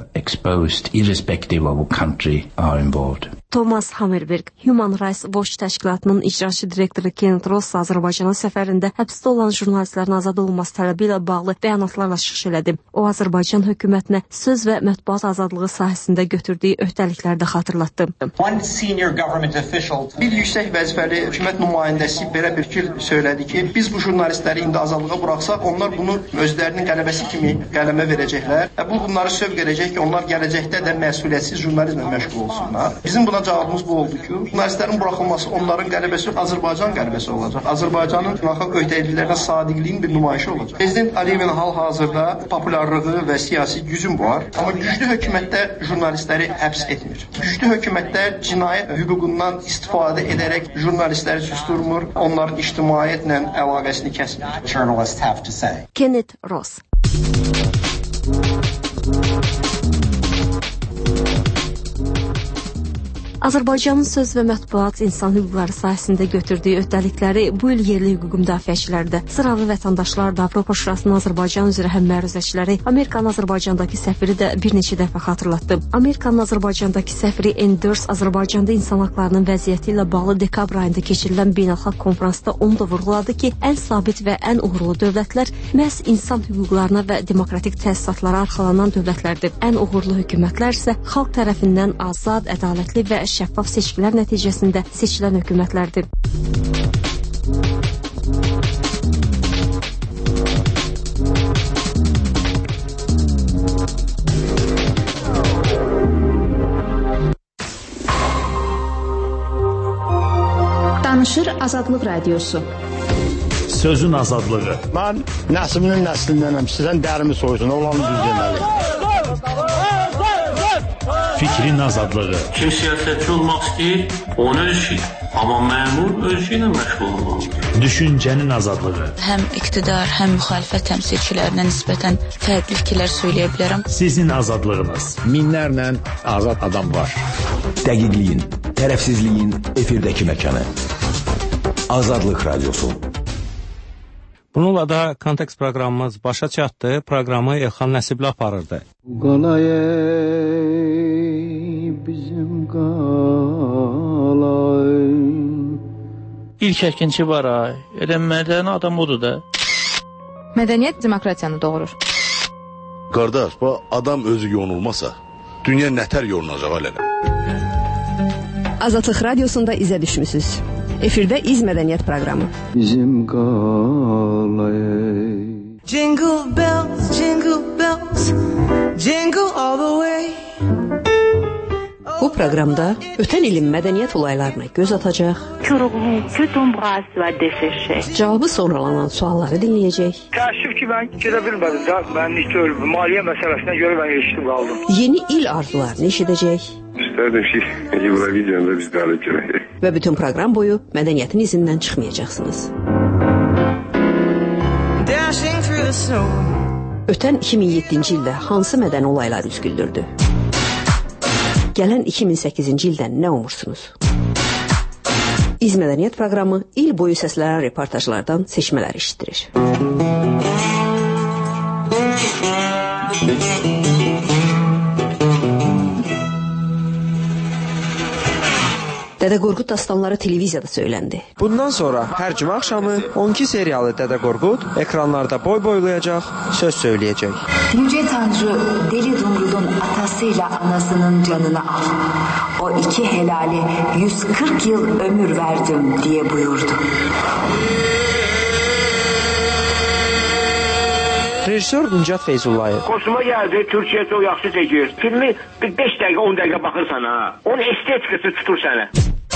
Thomas Hammerberg, Human Rights Watch təşkilatının icraçı direktoru Kenneth Ross Azərbaycana səfərində həbsdə olan jurnalistlərin azad olunması tələbi ilə bağlı bəyanatlarla çıxış elədi. O, Azərbaycan hökumətinə söz və mətbuat azadlığı sahəsində götürdüyü öhdəlikləri də xatırlatdı. Bir yüksək vəzifəli hökumət nümayəndəsi belə bir fikir söylədi ki, biz bu jurnalistləri indi azadlığa buraxsaq, onlar bunu özlərinin qələbəsi kimi qələmə verəcəklər. Bu, bunları sövq edəcək ki, onlar gələcəkdə də məsuliyyətsiz jurnalizmlə məşğul olsunlar. Bizim buna cavabımız bu oldu ki, jurnalistlərin buraxılması onların qələbəsi Azərbaycan qələbəsi olacaq. Azərbaycanın beynəlxalq öhdəliklərinə sadiqliyin bir nümayişi olacaq. Prezident Əliyevin hal-hazırda populyarlığı və siyasi gücü var, amma güclü hökumətlər jurnalistləri həbs etmir. Güclü hökumətlər cinayət hüququndan istifadə edərək jurnalistləri susturmur, onların ictimaiyyətlə əlaqəsini kəsmir. Kenneth Ross. Azərbaycanın söz və mətbuat insan hüquqları sahəsində götürdüyü öhdəlikləri bu il yerli hüquq müdafiəçiləri də, sıravi vətəndaşlar da, Avropa Şurasının Azərbaycan üzrə həmməruzəçiləri, Amerikanın Azərbaycandakı səfiri də bir neçə dəfə xatırlatdı. Amerikanın Azərbaycandakı səfiri Enders Azərbaycanda insan haqlarının vəziyyəti ilə bağlı dekabr ayında keçirilən beynəlxalq konfransda onu da vurğuladı ki, ən sabit və ən uğurlu dövlətlər məhz insan hüquqlarına və demokratik təsisatlara arxalanan dövlətlərdir. Ən uğurlu hökumətlər isə xalq tərəfindən azad, ədalətli və şəffaf seçkilər nəticəsində seçilən hökumətlərdir. Danışır Azadlıq Radiosu. Sözün azadlığı. Mən nəslinin nəslindənəm. Sizdən dərimi soyusun, olanı düz deməli. Fikrin azadlığı. Kim siyasətçi olmaq istəyir, onun öz işi. Amma məmur öz işi ilə məşğul olmalıdır. Düşüncənin azadlığı. Həm iqtidar, həm müxalifət təmsilçilərinə nisbətən fərqli fikirlər söyləyə bilərəm. Sizin azadlığınız. Minlərlə azad adam var. Dəqiqliyin, tərəfsizliyin efirdəki məkanı. Azadlıq Radiosu. Bununla da Kontekst proqramımız başa çatdı. Proqramı Elxan Nəsibli aparırdı. Qalay bizim qalay. İlk əkinçi var ay. Elə mədəni adam odur da. Mədəniyyət demokratiyanı doğurur. Qardaş, bu adam özü yonulmasa, dünya nətər yonulacaq alələ? Azadlıq Radiosunda izə düşmüsünüz. Efirdə İz Mədəniyyət proqramı. Bizim qalay. Jingle bells, jingle bells, jingle all the way. Bu proqramda ötən ilin mədəniyyət olaylarına göz atacaq, cavabı sonralanan sualları dinləyəcək, təəssüf ki, mən gedə bilmədim də, mənlik deyil, maliyyə məsələsinə görə mən eşitdim qaldım. Yeni il arzularını eşidəcək, İstərdim ki, Eurovision'da biz qalib gələk. Və bütün proqram boyu mədəniyyətin izindən çıxmayacaqsınız. Ötən iki min yeddinci ildə hansı mədəni olaylar üz güldürdü? Gələn iki min səkkizinci ildən nə umursunuz? İz Mədəniyyət proqramı il boyu səslənən reportajlardan seçmələr eşitdirir. Dədə Qorqud dastanları televiziyada söyləndi. Bundan sonra hər cümə axşamı on iki seriyalı Dədə Qorqud ekranlarda boy boylayacaq, söz söyləyəcək. Yüce Tanrı Deli Dumrul'un atasıyla anasının canını al. O iki helali yüz kırk yıl ömür verdim diye buyurdu. Rejissor Nicat Feyzullayev. Xoşuma gəldi, Türkiyə çox yaxşı çəkir. Filmi beş dəqiqə, on dəqiqə baxırsan ha. Onun estetikası tutur səni.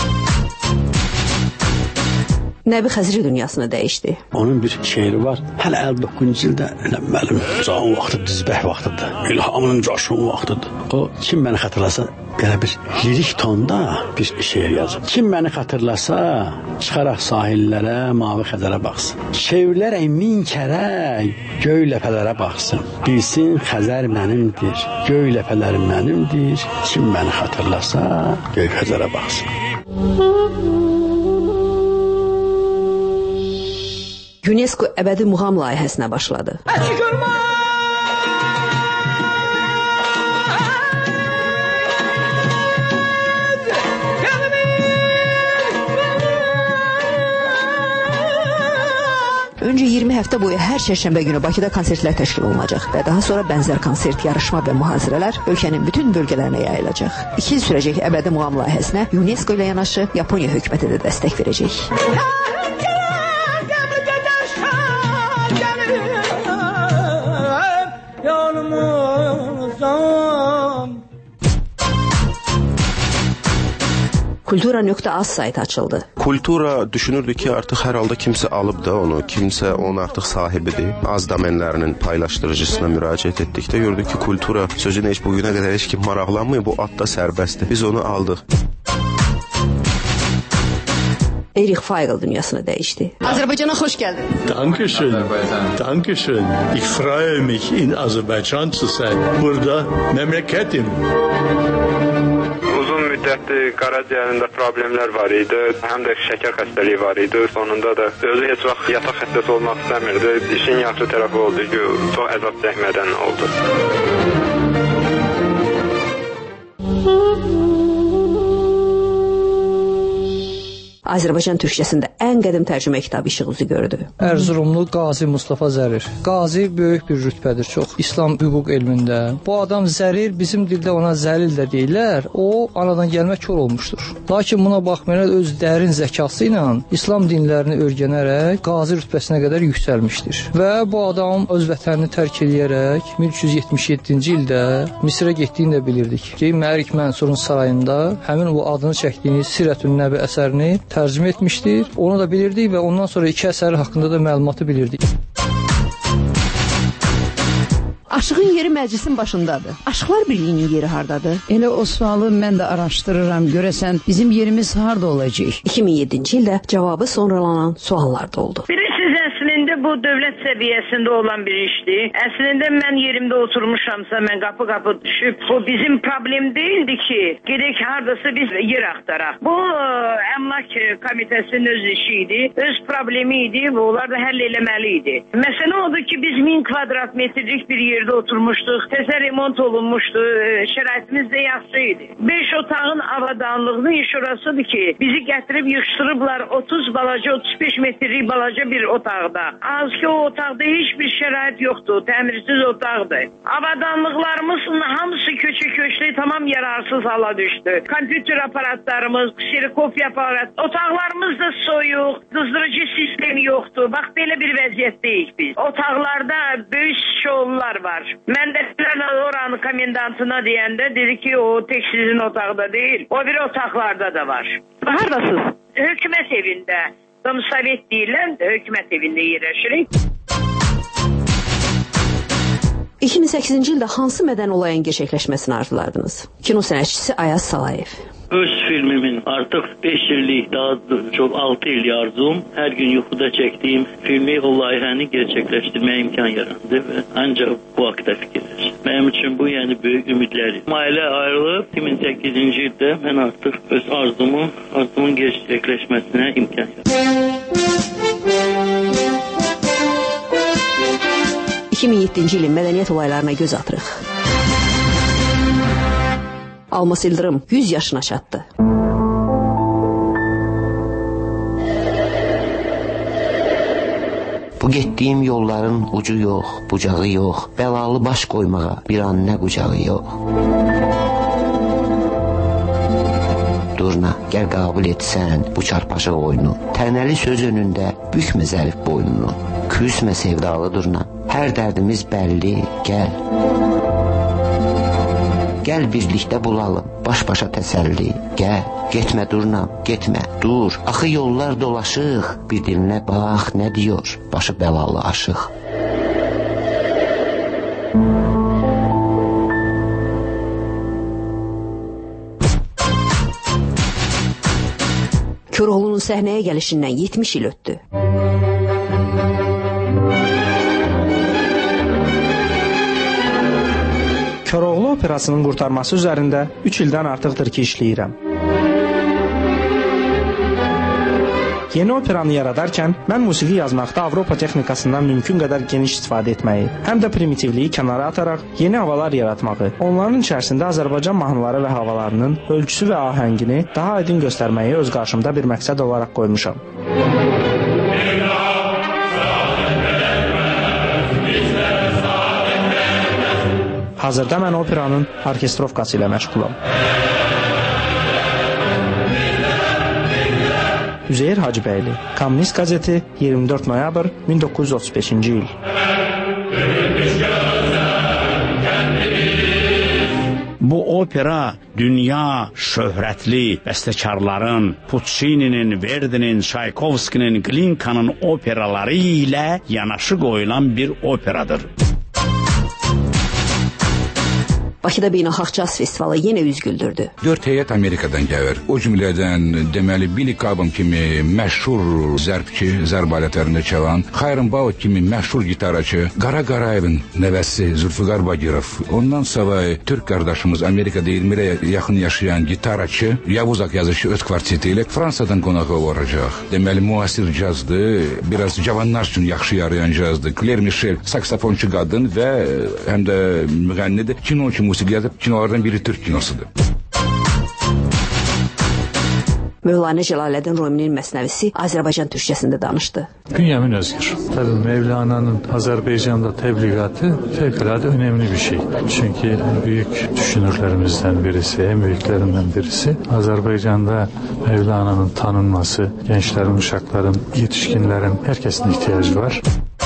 Nəbi Xəzri dünyasını dəyişdi. Onun bir şeiri var. Hələ əlli doqquzuncu ildə mənim can vaxtı, düzbək vaxtıdır. İlhamının coşqun vaxtıdır. O kim məni xatırlasa belə bir lirik tonda bir şeir yazır. Kim məni xatırlasa çıxaraq sahillərə, mavi Xəzərə baxsın. Çevrilərək min kərə göy ləpələrə baxsın. Bilsin Xəzər mənimdir, göy ləpələr mənimdir. Kim məni xatırlasa göy Xəzərə baxsın. UNESCO əbədi muğam layihəsinə başladı. Öncə iyirmi həftə boyu hər çərşənbə günü Bakıda konsertlər təşkil olunacaq və daha sonra bənzər konsert, yarışma və mühazirələr ölkənin bütün bölgələrinə yayılacaq. İki il sürəcək əbədi muğam layihəsinə UNESCO ilə yanaşı Yaponiya hökuməti də dəstək verəcək. Kultura nöqtə az saytı açıldı. Kultura düşünürdü ki, artıq hər halda kimsə alıb da onu, kimsə onun artıq sahibidir. Az domenlərinin paylaşdırıcısına müraciət etdikdə gördük ki, kultura sözünə heç bugünə qədər heç kim maraqlanmıyor, bu adda sərbəstdir. Biz onu aldıq. Erich Feigl dünyasını dəyişdi. Azərbaycana xoş gəldin. Dankeschön. Dankeschön. Ich freue mich in Aserbaycan zu sein. Burada memleketim. Müddətli qaraciyərində problemlər var idi, həm də şəkər xəstəliyi var idi. Sonunda da özü heç vaxt yataq xəstəsi olmaq istəmirdi. İşin yaxşı tərəfi oldu ki, çox əzab çəkmədən oldu. Azərbaycan türkçəsində ən qədim tərcümə kitabı işıq üzü gördü. Ərzurumlu Qazi Mustafa Zərir. Qazi böyük bir rütbədir çox İslam hüquq elmində. Bu adam Zərir, bizim dildə ona Zəlil də deyirlər. O anadan gəlmə kör olmuşdur. Lakin buna baxmayaraq öz dərin zəkası ilə İslam dinlərini öyrənərək Qazi rütbəsinə qədər yüksəlmişdir. Və bu adam öz vətənini tərk edərək min üç yüz yetmiş yeddinci ildə Misrə getdiyini də bilirdik. Ki, Məlik Mənsurun sarayında həmin o adını çəkdiyiniz Sirətün Nəbi əsərini tərcümə etmişdir. Onu da bilirdik və ondan sonra iki əsəri haqqında da məlumatı bilirdik. Aşığın yeri məclisin başındadır. Aşıqlar Birliyinin yeri hardadır? Elə o sualı mən də araşdırıram. Görəsən bizim yerimiz harda olacaq? iki min yeddinci ildə cavabı sonralanan suallar da oldu. Əslində bu dövlət səviyyəsində olan bir işdir. Əslində mən yerimdə oturmuşamsa, mən qapı-qapı düşüb, bu bizim problem deyildi ki, gedək hardasa biz yer axtaraq. Bu əmlak komitəsinin öz işi idi, öz problemi idi və onlar da həll eləməli idi. Məsələ odur ki, biz min kvadrat metrlik bir yerdə oturmuşduq, təzə remont olunmuşdu, şəraitimiz də yaxşı idi. beş otağın avadanlığının iş orasıdır ki, bizi gətirib yığışdırıblar otuz balaca, otuz beş metrlik balaca bir otaqda. Az ki o otaqda heç bir şərait yoxdur, təmirsiz otaqdır. Avadanlıqlarımızın hamısı köçə-köçlü tamam yararsız hala düşdü. Kompüter aparatlarımız, kserikopiya aparat, otaqlarımız da soyuq, qızdırıcı sistemi yoxdur. Bax, belə bir vəziyyətdəyik biz. Otaqlarda böyük şoullar var. Mən də oranın komendantına deyəndə dedi ki, o tek sizin otaqda deyil, o bir otaqlarda da var. Haradasınız? Hökumət evində. Sovet deyilən hökumət evində yerləşirik. iki min səkkizinci ildə hansı mədən olayın gerçəkləşməsini arzulardınız? Kino sənətçisi Ayaz Salayev. Öz filmimin artıq beş illik, daha çox altı illik arzum, hər gün yuxuda çəkdiyim filmi, o layihəni gerçəkləşdirməyə imkan yarandı və ancaq bu haqda fikirləşdim. Mənim üçün bu yəni böyük ümidləri. Ailə ayrılıb iki min səkkizinci ildə mən artıq öz arzumu, arzumun gerçəkləşməsinə imkan yaradım. iki min yeddinci ilin mədəniyyət olaylarına göz atırıq. Almas İldırım yüz yaşına çatdı. Bu getdiyim yolların ucu yox, bucağı yox, bəlalı baş qoymağa bir an nə qucağı yox. Durna, gəl qəbul etsən bu çarpaşıq oyunu. Tənəli söz önündə bükmə zərif boynunu. Küsmə sevdalı durna, hər dərdimiz bəlli, gəl. Gəl birlikdə bulalım, baş-başa təsəlli, gəl. Getmə durnam, getmə, dur. Axı yollar dolaşıq, bir dilinə bax, nə diyor, başı bəlalı aşıq. Köroğlu'nun səhnəyə gəlişindən yetmiş il ötdü. Köroğlu operasının qurtarması üzərində üç ildən artıqdır ki, işləyirəm. Yeni operanı yaradarkən mən musiqi yazmaqda Avropa texnikasından mümkün qədər geniş istifadə etməyi, həm də primitivliyi kənara ataraq yeni havalar yaratmağı, onların içərisində Azərbaycan mahnıları və havalarının ölçüsü və ahəngini daha aydın göstərməyi öz qarşımda bir məqsəd olaraq qoymuşam. Hazırda mən operanın orkestrovkası ilə məşğulam. Üzeyir Hacıbəyli, Kommunist qəzeti, iyirmi dörd noyabr min doqquz yüz otuz beşinci il. Bu opera dünya şöhrətli bəstəkarların, Puccini'nin, Verdi'nin, Çaykovskinin, Glinka'nın operaları ilə yanaşı qoyulan bir operadır. Bakıda Beynəlxalq Caz Festivalı yenə üz güldürdü. Dörd heyət Amerikadan gəlir. O cümlədən deməli Billy Cobham kimi məşhur zərbçi, zərb alətlərində çalan, Hiram Bauer kimi məşhur gitaraçı, Qara Qarayevin nəvəsi Zülfüqar Bagirov, ondan sonra Türk qardaşımız Amerikada iyirmiyə yaxın yaşayan gitaraçı Yavuz Akyazıcı öz kvarteti ilə Fransadan qonağı olacaq. Deməli müasir cazdır, biraz cavanlar üçün yaxşı yarayan cazdır. Claire Michel saksafonçu qadın və həm də müğənnidir. Kino üçün musiqi yazıb, kinolardan biri Türk kinosudur. Mövlana Cəlaləddin Ruminin məsnəvisi Azərbaycan türkçəsində danışdı. Bünyamin Özgür. Tabii Mevlana'nın Azerbaycan'da tebligatı fevkalade önemli bir şey. Çünkü büyük düşünürlerimizden birisi, en büyüklerinden birisi. Azerbaycan'da Mevlana'nın tanınması, gençlerin, uşakların, yetişkinlerin, herkesin ihtiyacı var.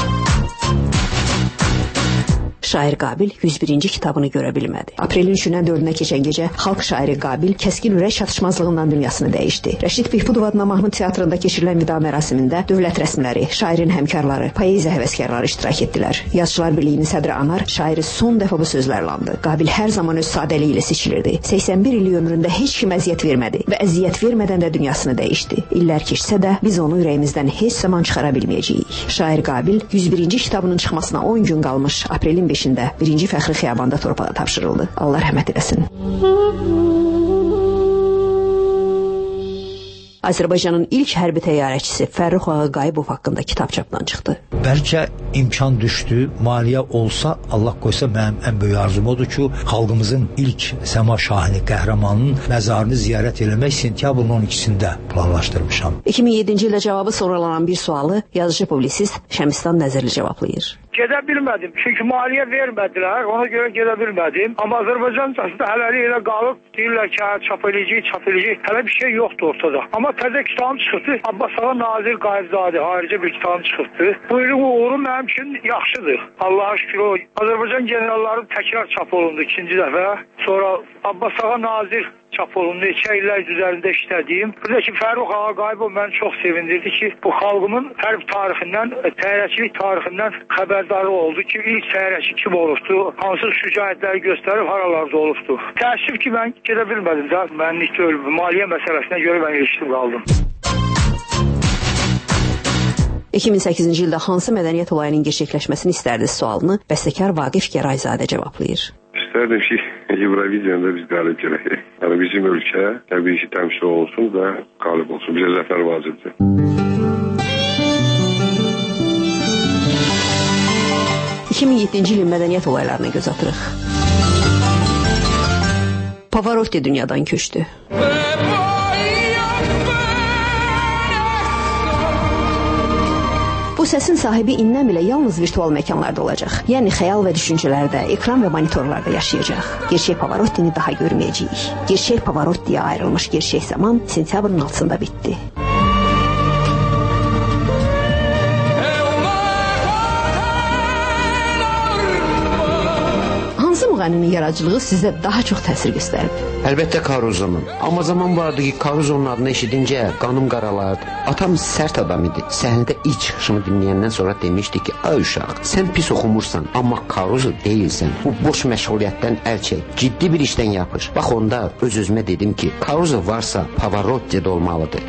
Şair Qabil yüz birinci kitabını görə bilmədi. Aprelin üçündən dördünə keçən gecə xalq şairi Qabil kəskin ürək çatışmazlığından dünyasını dəyişdi. Rəşid Bihbudov adına Mahmud Teatrında keçirilən vida mərasimində dövlət rəsmiləri, şairin həmkarları, poeziya həvəskarları iştirak etdilər. Yazıçılar Birliyinin sədri Anar şairi son dəfə bu sözlərlə andı. Qabil hər zaman öz sadəliyi ilə seçilirdi. səksən bir illik ömründə heç kim əziyyət vermədi və əziyyət vermədən də dünyasını dəyişdi. İllər keçsə də biz onu ürəyimizdən heç zaman çıxara bilməyəcəyik. Şair Qabil yüz birinci kitabının çıxmasına on gün qalmış aprelin beşində birinci Fəxri Xiyabanda torpağa tapşırıldı. Allah rəhmət eləsin. Azərbaycanın ilk hərbi təyyarəçisi Fərrux Ağaqayıbov haqqında kitab çapdan çıxdı. Bəlkə imkan düşdü, maliyyə olsa, Allah qoysa mənim ən böyük arzum odur ki, xalqımızın ilk Səma Şahini qəhrəmanının məzarını ziyarət eləmək sentyabrın on ikisində planlaşdırmışam. iki min yeddinci ildə cavabı sorulanan bir sualı yazıcı publisist Şəmistan Nəzirli cavablayır. Gedə bilmədim, çünki maliyyə vermədilər, ona görə gedə bilmədim. Amma Azərbaycan aslında hələlik elə qalıb, deyirlər ki, çap eləyəcək, çap eləyəcək, hələ bir şey yoxdur ortada. Amma təzə kitabım çıxdı, Abbas Ağa Nazir Qayıbzadə, haricə bir kitabım çıxdı. Bu ilin uğuru mənim üçün yaxşıdır. Allaha şükür o. Azərbaycan generalları təkrar çap olundu ikinci dəfə. Sonra Abbas Ağa Nazir çap olundu, neçə illər üzərində işlədiyim. Buradakı Fərrux Ağaqayıbov məni çox sevindirdi ki, bu xalqımın hərb tarixindən, təyyarəçilik tarixindən xəbərdarı oldu ki, ilk təyyarəçi kim olubdu, hansı şücaətləri göstərib, haralarda olubdu. Təəssüf ki, mən gedə bilmədim də, mənlik deyil, maliyyə məsələsinə görə mən ilişdim qaldım. iki min səkkizinci ildə hansı mədəniyyət olayının gerçəkləşməsini istərdiniz sualını bəstəkar Vaqif Gərayzadə cavablayır. İsterdim ki Eurovizyonda biz qalib gələk. Yəni bizim ölkə təbii ki təmsil olsun və qalib olsun. Bizə zəfər vacibdir. iki min yeddinci ilin mədəniyyət olaylarına göz atırıq. Pavarotti dünyadan köçdü. Bu səsin sahibi indən belə yalnız virtual məkanlarda olacaq. Yəni xəyal və düşüncələrdə, ekran və monitorlarda yaşayacaq. Gerçək Pavarottini daha görməyəcəyik. Gerçək Pavarottiyə ayrılmış gerçək zaman sentyabrın altısında bitdi. Müğənninin yaradıcılığı sizdə daha çox təsir göstərib? Əlbəttə Karuzonun. Amma zaman vardı ki, Karuzonun adını eşidincə qanım qaralardı. Atam sərt adam idi. Səhnədə ilk çıxışımı dinləyəndən sonra demişdi ki, ay uşaq, sən pis oxumursan, amma Karuzo deyilsən. Bu boş məşğuliyyətdən əl çək, ciddi bir işdən yapış. Bax onda öz-özümə dedim ki, Karuzo varsa Pavarotti də olmalıdır.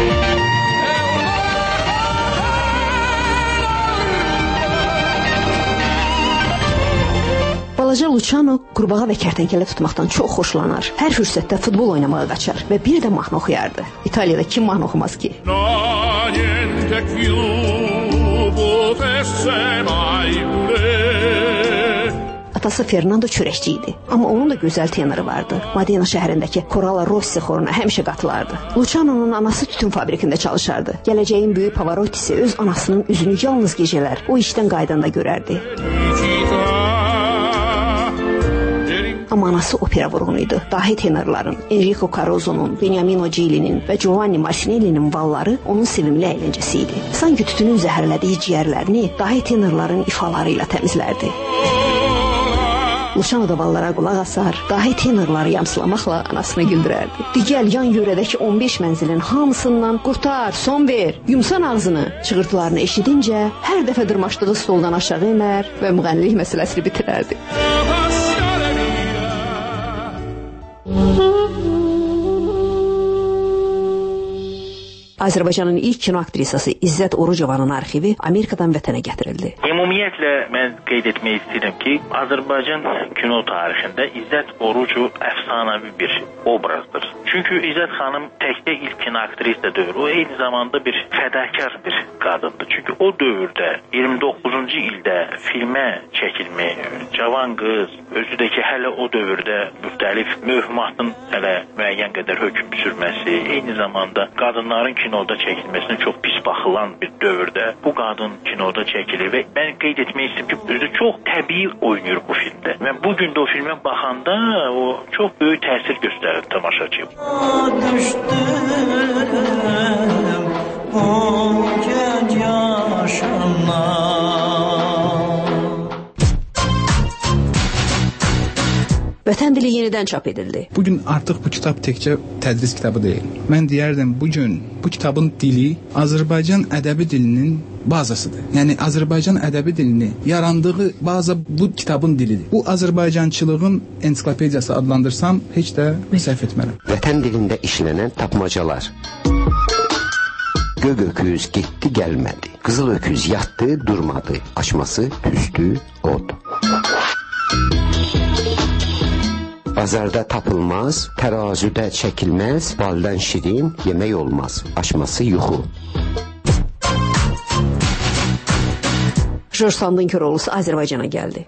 Balaca Luciano qurbağa və kərtənkələ tutmaqdan çox xoşlanar. Hər fürsətdə futbol oynamağa qaçar və bir də mahnı oxuyardı. İtaliyada kim mahnı oxumaz ki? Atası Fernando çörəkçi idi, amma onun da gözəl tenori vardı. Modena şəhərindəki Coralla Rossi xoruna həmişə qatılardı. Luciano'nun anası tütün fabrikində çalışardı. Gələcəyin böyük Pavarottisi öz anasının üzünü yalnız gecələr o işdən qaydanda görərdi. Amma anası opera vurğunuydu. Dahi tenorların, Enrico Caruso'nun, Beniamino Gilli'nin və Giovanni Marcinelli'nin valları onun sevimli əyləncəsi idi. Sanki tütünün zəhərlədiyi ciyərlərini dahi tenorların ifaları ilə təmizlərdi. Luciano da vallara qulaq asar, dahi tenorları yamsılamaqla anasını güldürərdi. Digəl yan yörədəki on beş mənzilin hamısından qurtar, son ver, yumsan ağzını çığırtılarını eşidincə hər dəfə dırmaşdığı stoldan aşağı iner və müğənnilik məsələsini bitirərdi. Azərbaycanın ilk kino aktrisası İzzət Orucovanın arxivi Amerikadan vətənə gətirildi. Ümumiyyətlə mən qeyd etmək istəyirəm ki, Azərbaycan kino tarixində İzzət Orucu əfsanəvi bir obrazdır. Çünki İzzət xanım təkcə ilk kino aktrisa deyil, o eyni zamanda bir fədakar bir qadındır. Çünki o dövrdə iyirmi doqquzuncu ildə filmə çəkilmək, cavan qız, özü də ki hələ o dövrdə müxtəlif mövhumatın hələ müəyyən qədər hökm sürməsi, eyni zamanda qadınların kinoda çəkilməsinə çox pis baxılan bir dövrdə bu qadın kinoda çəkilir və mən qeyd etmək istəyirəm ki, özü çox təbii oynayır bu filmdə. Və bu gün də o filmə baxanda o çox böyük təsir göstərir tamaşaçıya. Vətən dili yenidən çap edildi. Bugün artıq bu kitab təkcə tədris kitabı deyil. Mən deyərdim, bugün bu kitabın dili Azərbaycan ədəbi dilinin bazasıdır. Yəni Azərbaycan ədəbi dilini yarandığı baza bu kitabın dilidir. Bu Azərbaycançılığın ensiklopediyası adlandırsam heç də səhv etmərəm. Vətən dilində işlənən tapmacalar. Göq öküz getdi gəlmədi. Qızıl öküz yatdı durmadı. Açması üstü od. Bazarda tapılmaz, tərazüdə çəkilməz, baldan şirin yemək olmaz. Aşması yuxu. Jorj Sandın Köroğlusu Azərbaycana gəldi.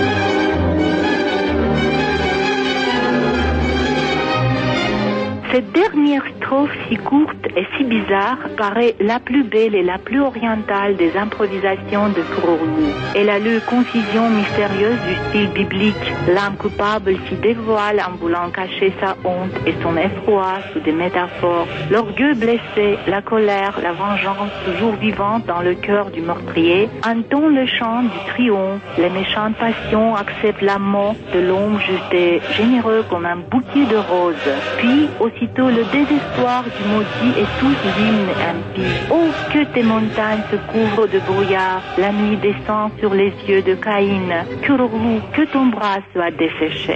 Cette dernière strophe si courte et si bizarre paraît la plus belle et la plus orientale des improvisations de Köroğlu. Elle a le confusion mystérieuse du style biblique. L'âme coupable s'y dévoile en voulant cacher sa honte et son effroi sous des métaphores. L'orgueil blessé, la colère, la vengeance toujours vivante dans le cœur du meurtrier entonnent le chant du triomphe. Les méchantes passions acceptent la mort de l'homme juste et généreux comme un bouquet de roses. Puis, aussitôt le désespoir du maudit et tout l'hymne impie. Oh, que tes montagnes se couvrent de brouillard, la nuit descend sur les yeux de Caïn. Köroğlu, que ton bras soit desséché.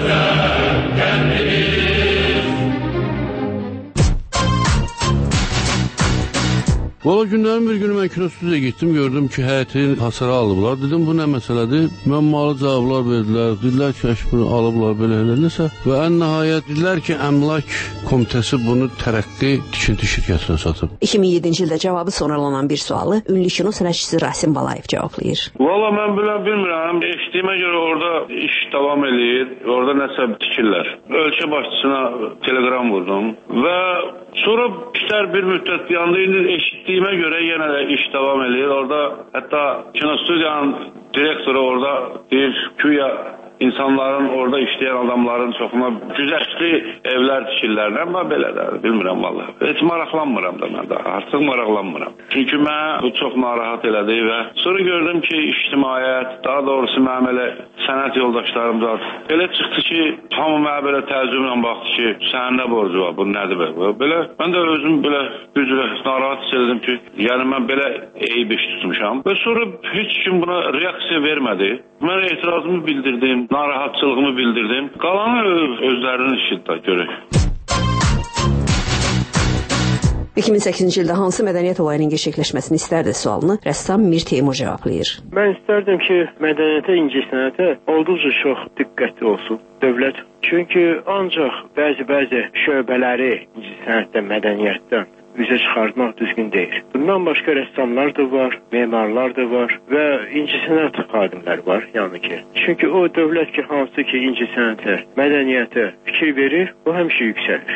Valla günlərin bir günü mən kinostüdiyə getdim, gördüm ki, həyətin hasara alıblar. Dedim, bu nə məsələdir? Məmmalı cavablar verdilər, dedilər ki, bunu alıblar belə elə nəsə. Və ən nəhayət dedilər ki, Əmlak Komitəsi bunu Tərəqqi Tikinti şirkətinə satıb. iki min yeddinci ildə cavabı sonralanan bir sualı ünlü kino sənətçisi Rasim Balayev cavablayır. Valla mən bilən bilmirəm. Eşitdiyimə görə orada iş davam eləyir, orada nəsə tikirlər. Ölkə başçısına telegram vurdum və sonra işlər bir müddət bir anda indi eşitdiyimə görə yenə də iş davam eləyir. Orada hətta kinostudiyanın direktoru orada deyir ki, insanların orada işləyən adamların çoxuna güzəştli evlər tikirlər. Amma belə də bilmirəm vallahi. Heç maraqlanmıram da mən daha. Artıq maraqlanmıram. Çünki mən bu çox narahat elədi və sonra gördüm ki, ictimaiyyət, daha doğrusu mənim elə sənət yoldaşlarım da elə çıxdı ki, hamı mənə belə təəccüblə baxdı ki, sənin nə borcu var, bu nədir belə? Belə mən də özüm belə güclə narahat hiss etdim ki, yəni mən belə eyib iş tutmuşam. Və sonra heç kim buna reaksiya vermədi. Mən etirazımı bildirdim, narahatçılığımı bildirdim. Qalanı özlərinin işidir, görək. iki min səkkizinci ildə hansı mədəniyyət olayının gerçəkləşməsini istərdi sualını rəssam Mir Teymur cavablayır. Mən istərdim ki, mədəniyyətə, incəsənətə olduqca çox diqqətli olsun dövlət. Çünki ancaq bəzi-bəzi şöbələri incəsənətdən, mədəniyyətdən üzə çıxartmaq düzgün deyil. Bundan başqa rəssamlar da var, memarlar da var və incəsənət xadimləri var, yəni ki. Çünki o dövlət ki, hansı ki, incəsənətə, mədəniyyətə fikir verir, o həmişə yüksəlir.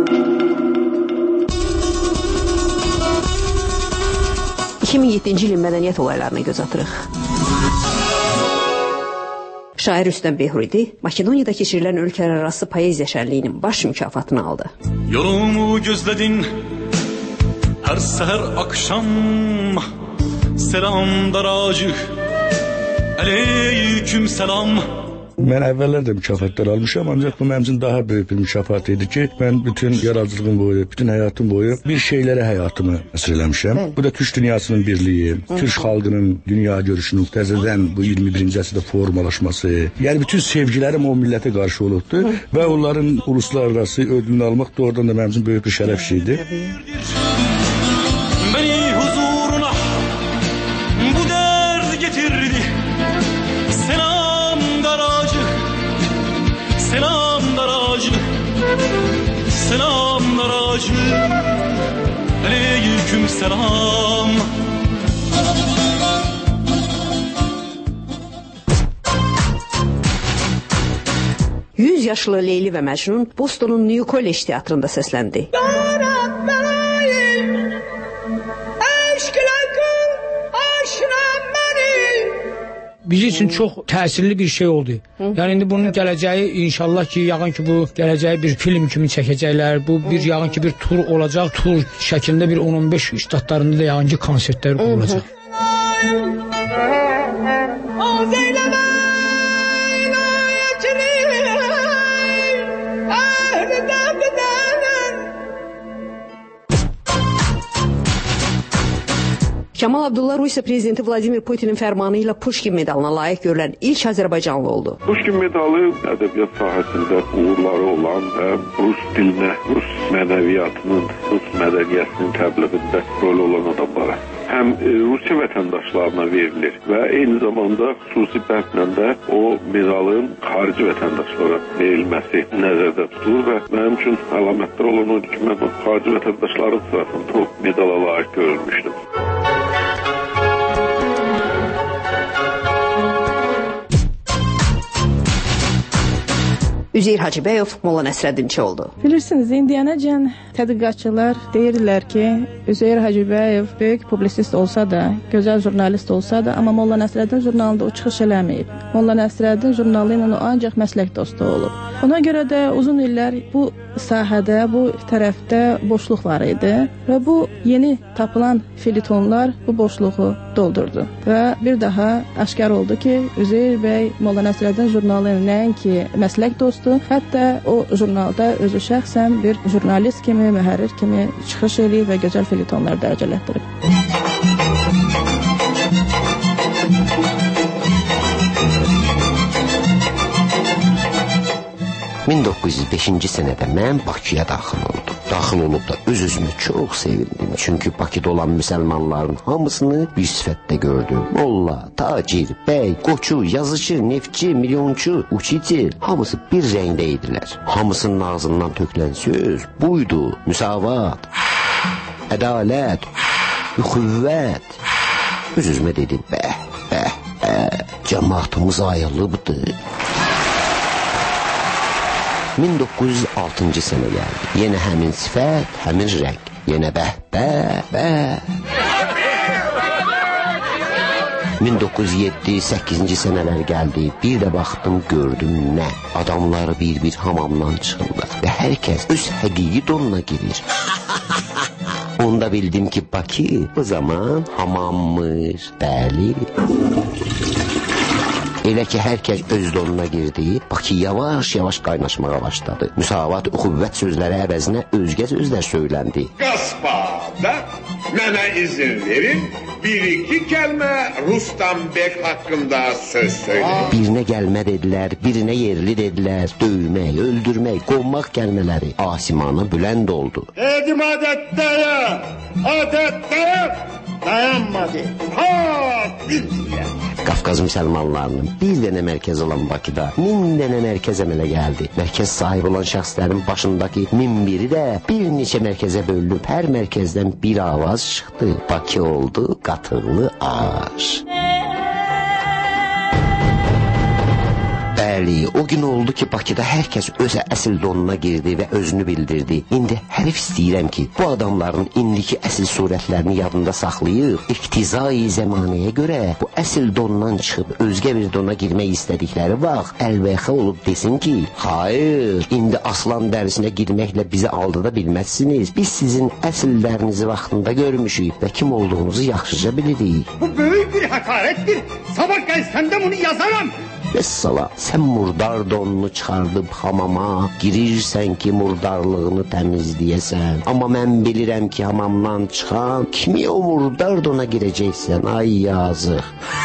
iki min yeddinci ilin mədəniyyət olaylarına göz atırıq. Şair Rüstəm Behuridi Makedoniyada keçirilən ölkələrarası poeziya şənliyinin baş mükafatını aldı. Yolumu gözledin her seher akşam, selam daracı, aleyküm selam. Mən əvvəllər də mükafatlar almışam, ancaq bu mənim üçün daha böyük bir mükafat idi ki, mən bütün yaradıcılığım boyu, bütün həyatım boyu bir şeylərə həyatımı əsr eləmişəm. Bu da Türk dünyasının birliyi, Türk xalqının dünya görüşünün təzədən bu iyirmi birinci əsrdə formalaşması, yəni bütün sevgilərim o millətə qarşı olubdu və onların uluslararası ödülünü almaq doğrudan da mənim üçün böyük bir şərəf şeydi. Beni huzuruna bu derd getirdi. Selamlar acı, selamlar acı, aleyküm selam. yüz yaşlı Leyli və Məcnun Bostonun New College teatrında səsləndi. Bizim üçün çox təsirli bir şey oldu. Yəni indi bunun gələcəyi inşallah ki, yəqin ki bu gələcəyi bir film kimi çəkəcəklər. Bu bir yəqin ki bir tur olacaq. Tur şəklində bir on on beş ştatlarında da yəqin ki konsertlər olacaq. Kemal Abdullah Rusiya prezidenti Vladimir Putinin fərmanı ilə Pushkin medalına layiq görülən ilk Azərbaycanlı oldu. Pushkin medalı ədəbiyyat sahəsində uğurları olan və Rus dilinə, Rus mənəviyyatının, Rus mədəniyyətinin təbliğində rol olan adamlara həm e, Rusiya vətəndaşlarına verilir və eyni zamanda xüsusi bəndlə də o medalın xarici vətəndaşlara verilməsi nəzərdə tutulur və mənim üçün əlamətlər olan odur ki, mən xarici vətəndaşların sırasında o medala layiq görülmüşdüm. Üzeyir Hacıbəyov Molla Nəsrəddinçi oldu. Bilirsiniz, indiyənəcən tədqiqatçılar deyirlər ki, Üzeyir Hacıbəyov böyük publisist olsa da, gözəl jurnalist olsa da, amma Molla Nəsrəddin jurnalında o çıxış eləməyib. Molla Nəsrəddin jurnalı ilə o ancaq məslək dostu olub. Ona görə də uzun illər bu sahədə, bu tərəfdə boşluq var idi və bu yeni tapılan filitonlar bu boşluğu doldurdu. Və bir daha aşkar oldu ki, Üzeyir bəy Molla Nəsrəddin jurnalı ilə nəinki məslək dostu, hətta o jurnalda özü şəxsən bir jurnalist kimi, mühərrir kimi çıxış eləyib və gözəl filitonlar dərəcələtdirib. min doqquz yüz beşinci sənədə mən Bakıya daxil oldum. Daxil olub da öz-özümü çox sevindim. Çünki Bakıda olan müsəlmanların hamısını bir sifətdə gördüm. Molla, tacir, bəy, qoçu, yazıcı, neftçi, milyonçu, uçici, hamısı bir rəngdə idilər. Hamısının ağzından tökülən söz buydu: müsavat, ədalət, üxüvvət. Öz-özümə dedim, bəh, bəh, bəh, cəmaatımız ayrılıbdır. min doqquz yüz altıncı sənə gəldi. Yenə həmin sifət, həmin rəng. Yenə bəh, bəh, bəh. min doqquz yüz yeddi səkkizinci sənələr gəldi. Bir də baxdım, gördüm nə? Adamlar bir-bir hamamdan çıxırlar və hər kəs öz həqiqi donuna girir. Onda bildim ki, Bakı o zaman hamammış. Bəli. Elə ki, hər kəs öz donuna girdi, Bakı yavaş-yavaş qaynaşmağa başladı. Müsavat, üxüvvət sözləri əvəzinə özgə sözlər söyləndi. Qasbada mənə izin verin, bir-iki kəlmə Rustambək haqqında söz söyləyin. Birinə gəlmə dedilər, birinə yerli dedilər, döymək, öldürmək, qonmaq kəlmələri asimanı bülənd oldu. Dedim adətdəyəm, adətdəyəm, dayanmadı, ha bilməyəm. Qafqaz müsəlmanlarının bir dənə mərkəz olan Bakıda min dənə mərkəz əmələ gəldi. Mərkəz sahibi olan şəxslərin başındakı min biri də bir neçə mərkəzə bölünüb, hər mərkəzdən bir avaz çıxdı. Bakı oldu qatıqlı ağac. Bəli, o gün oldu ki, Bakıda hər kəs öz əsl donuna girdi və özünü bildirdi. İndi hərif istəyirəm ki, bu adamların indiki əsl surətlərini yadında saxlayıb, iqtizai zəmanəyə görə bu əsl donundan çıxıb özgə bir dona girmək istədikləri vaxt əlbəxə olub desin ki, hayır, indi aslan dərisinə girməklə bizi aldada bilməzsiniz. Biz sizin əsillərinizi vaxtında görmüşük və kim olduğunuzu yaxşıca bilirik. Bu böyük bir həqarətdir. Sabah gəlsəndə bunu yazaram. Vəssala, sən murdar donunu çıxardıb hamama girirsən ki, murdarlığını təmizləyəsən. Amma mən bilirəm ki, hamamdan çıxan kimi o murdar dona girəcəksən. Ay yazıq.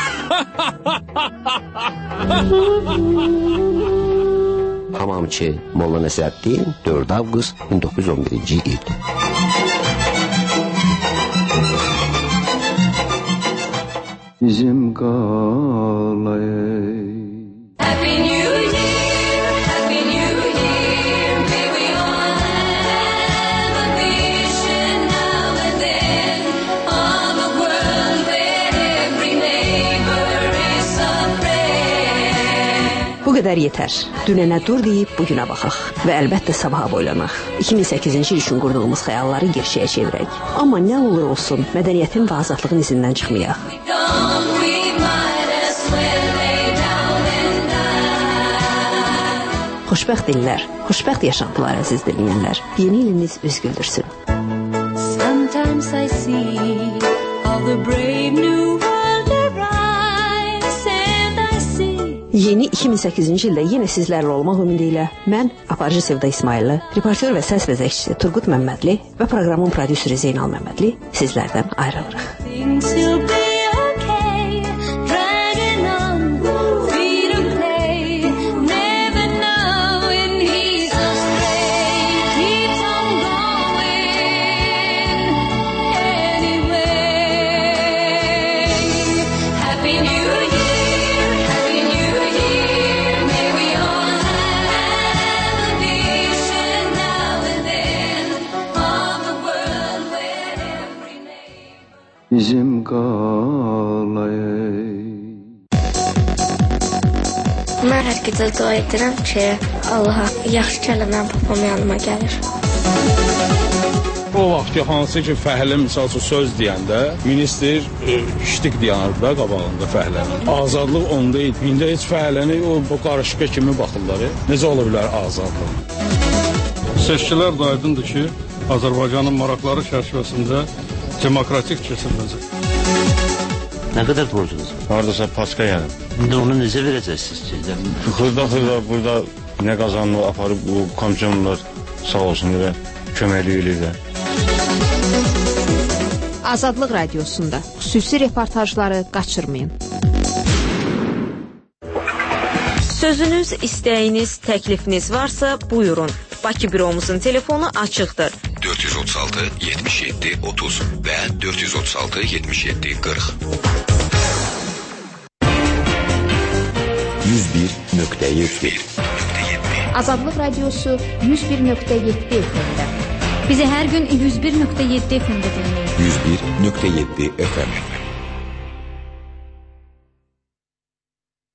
Hamamçı Molla Nəsrəddin, dörd avqust min doqquz yüz on birinci il. Bizim qalay Happy New Year, Happy New Year, may we all have a vision now and then of a world where every neighbor is a friend. Bu qədər yetər. Dünənə dur deyib bugünə baxaq və əlbəttə sabaha boylanaq. iki min səkkizinci il üçün qurduğumuz xəyalları gerçəyə çevirək. Amma nə olur olsun, mədəniyyətin və azadlığın izindən çıxmayaq. Xoşbəxt illər, xoşbəxt yaşantılar əziz dinləyənlər. Yeni iliniz üz güldürsün. Sometimes I see all the brave new world arise and I see. Yeni iki min səkkizinci ildə yenə sizlərlə olmaq ümidi ilə mən aparıcı Sevda İsmayıllı, reportör və səs vəzəkçisi Turqut Məmmədli və proqramın prodüseri Zeynal Məmmədli sizlərdən ayrılırıq. Mən hər gecə dua edirəm ki, Allaha yaxşı kəlmə papam yanıma gəlir. O vaxt ki, hansı ki, fəhlə misal üçün söz deyəndə, minister e, ştik dayanırdı da qabağında fəhlənin. Azadlıq onda idi. İndi heç fəhləni o, o qarışıqa kimi baxırlar. Necə ola bilər azadlıq? Seçkilər də aydındır ki, Azərbaycanın maraqları çərçivəsində demokratik keçiriləcək. Nə qədər borcunuz var? Haradasa paska yəni. İndi onu necə verəcəksiniz ki? Xırda-xırda burada nə qazanını aparıb bu komisyonlar sağ olsun və köməkli eləyirlər. Azadlıq Radiosunda xüsusi reportajları qaçırmayın. Sözünüz, istəyiniz, təklifiniz varsa buyurun. Bakı büromuzun telefonu açıqdır. dörd yüz otuz altı yetmiş yeddi otuz və dörd yüz otuz altı yetmiş yeddi qırx. yüz bir nöqtə yeddi Azadlıq Radiosu yüz bir nöqtə yeddi F M-də. Bizi hər gün yüz bir nöqtə yeddi F M-də dinləyin. yüz bir nöqtə yeddi F M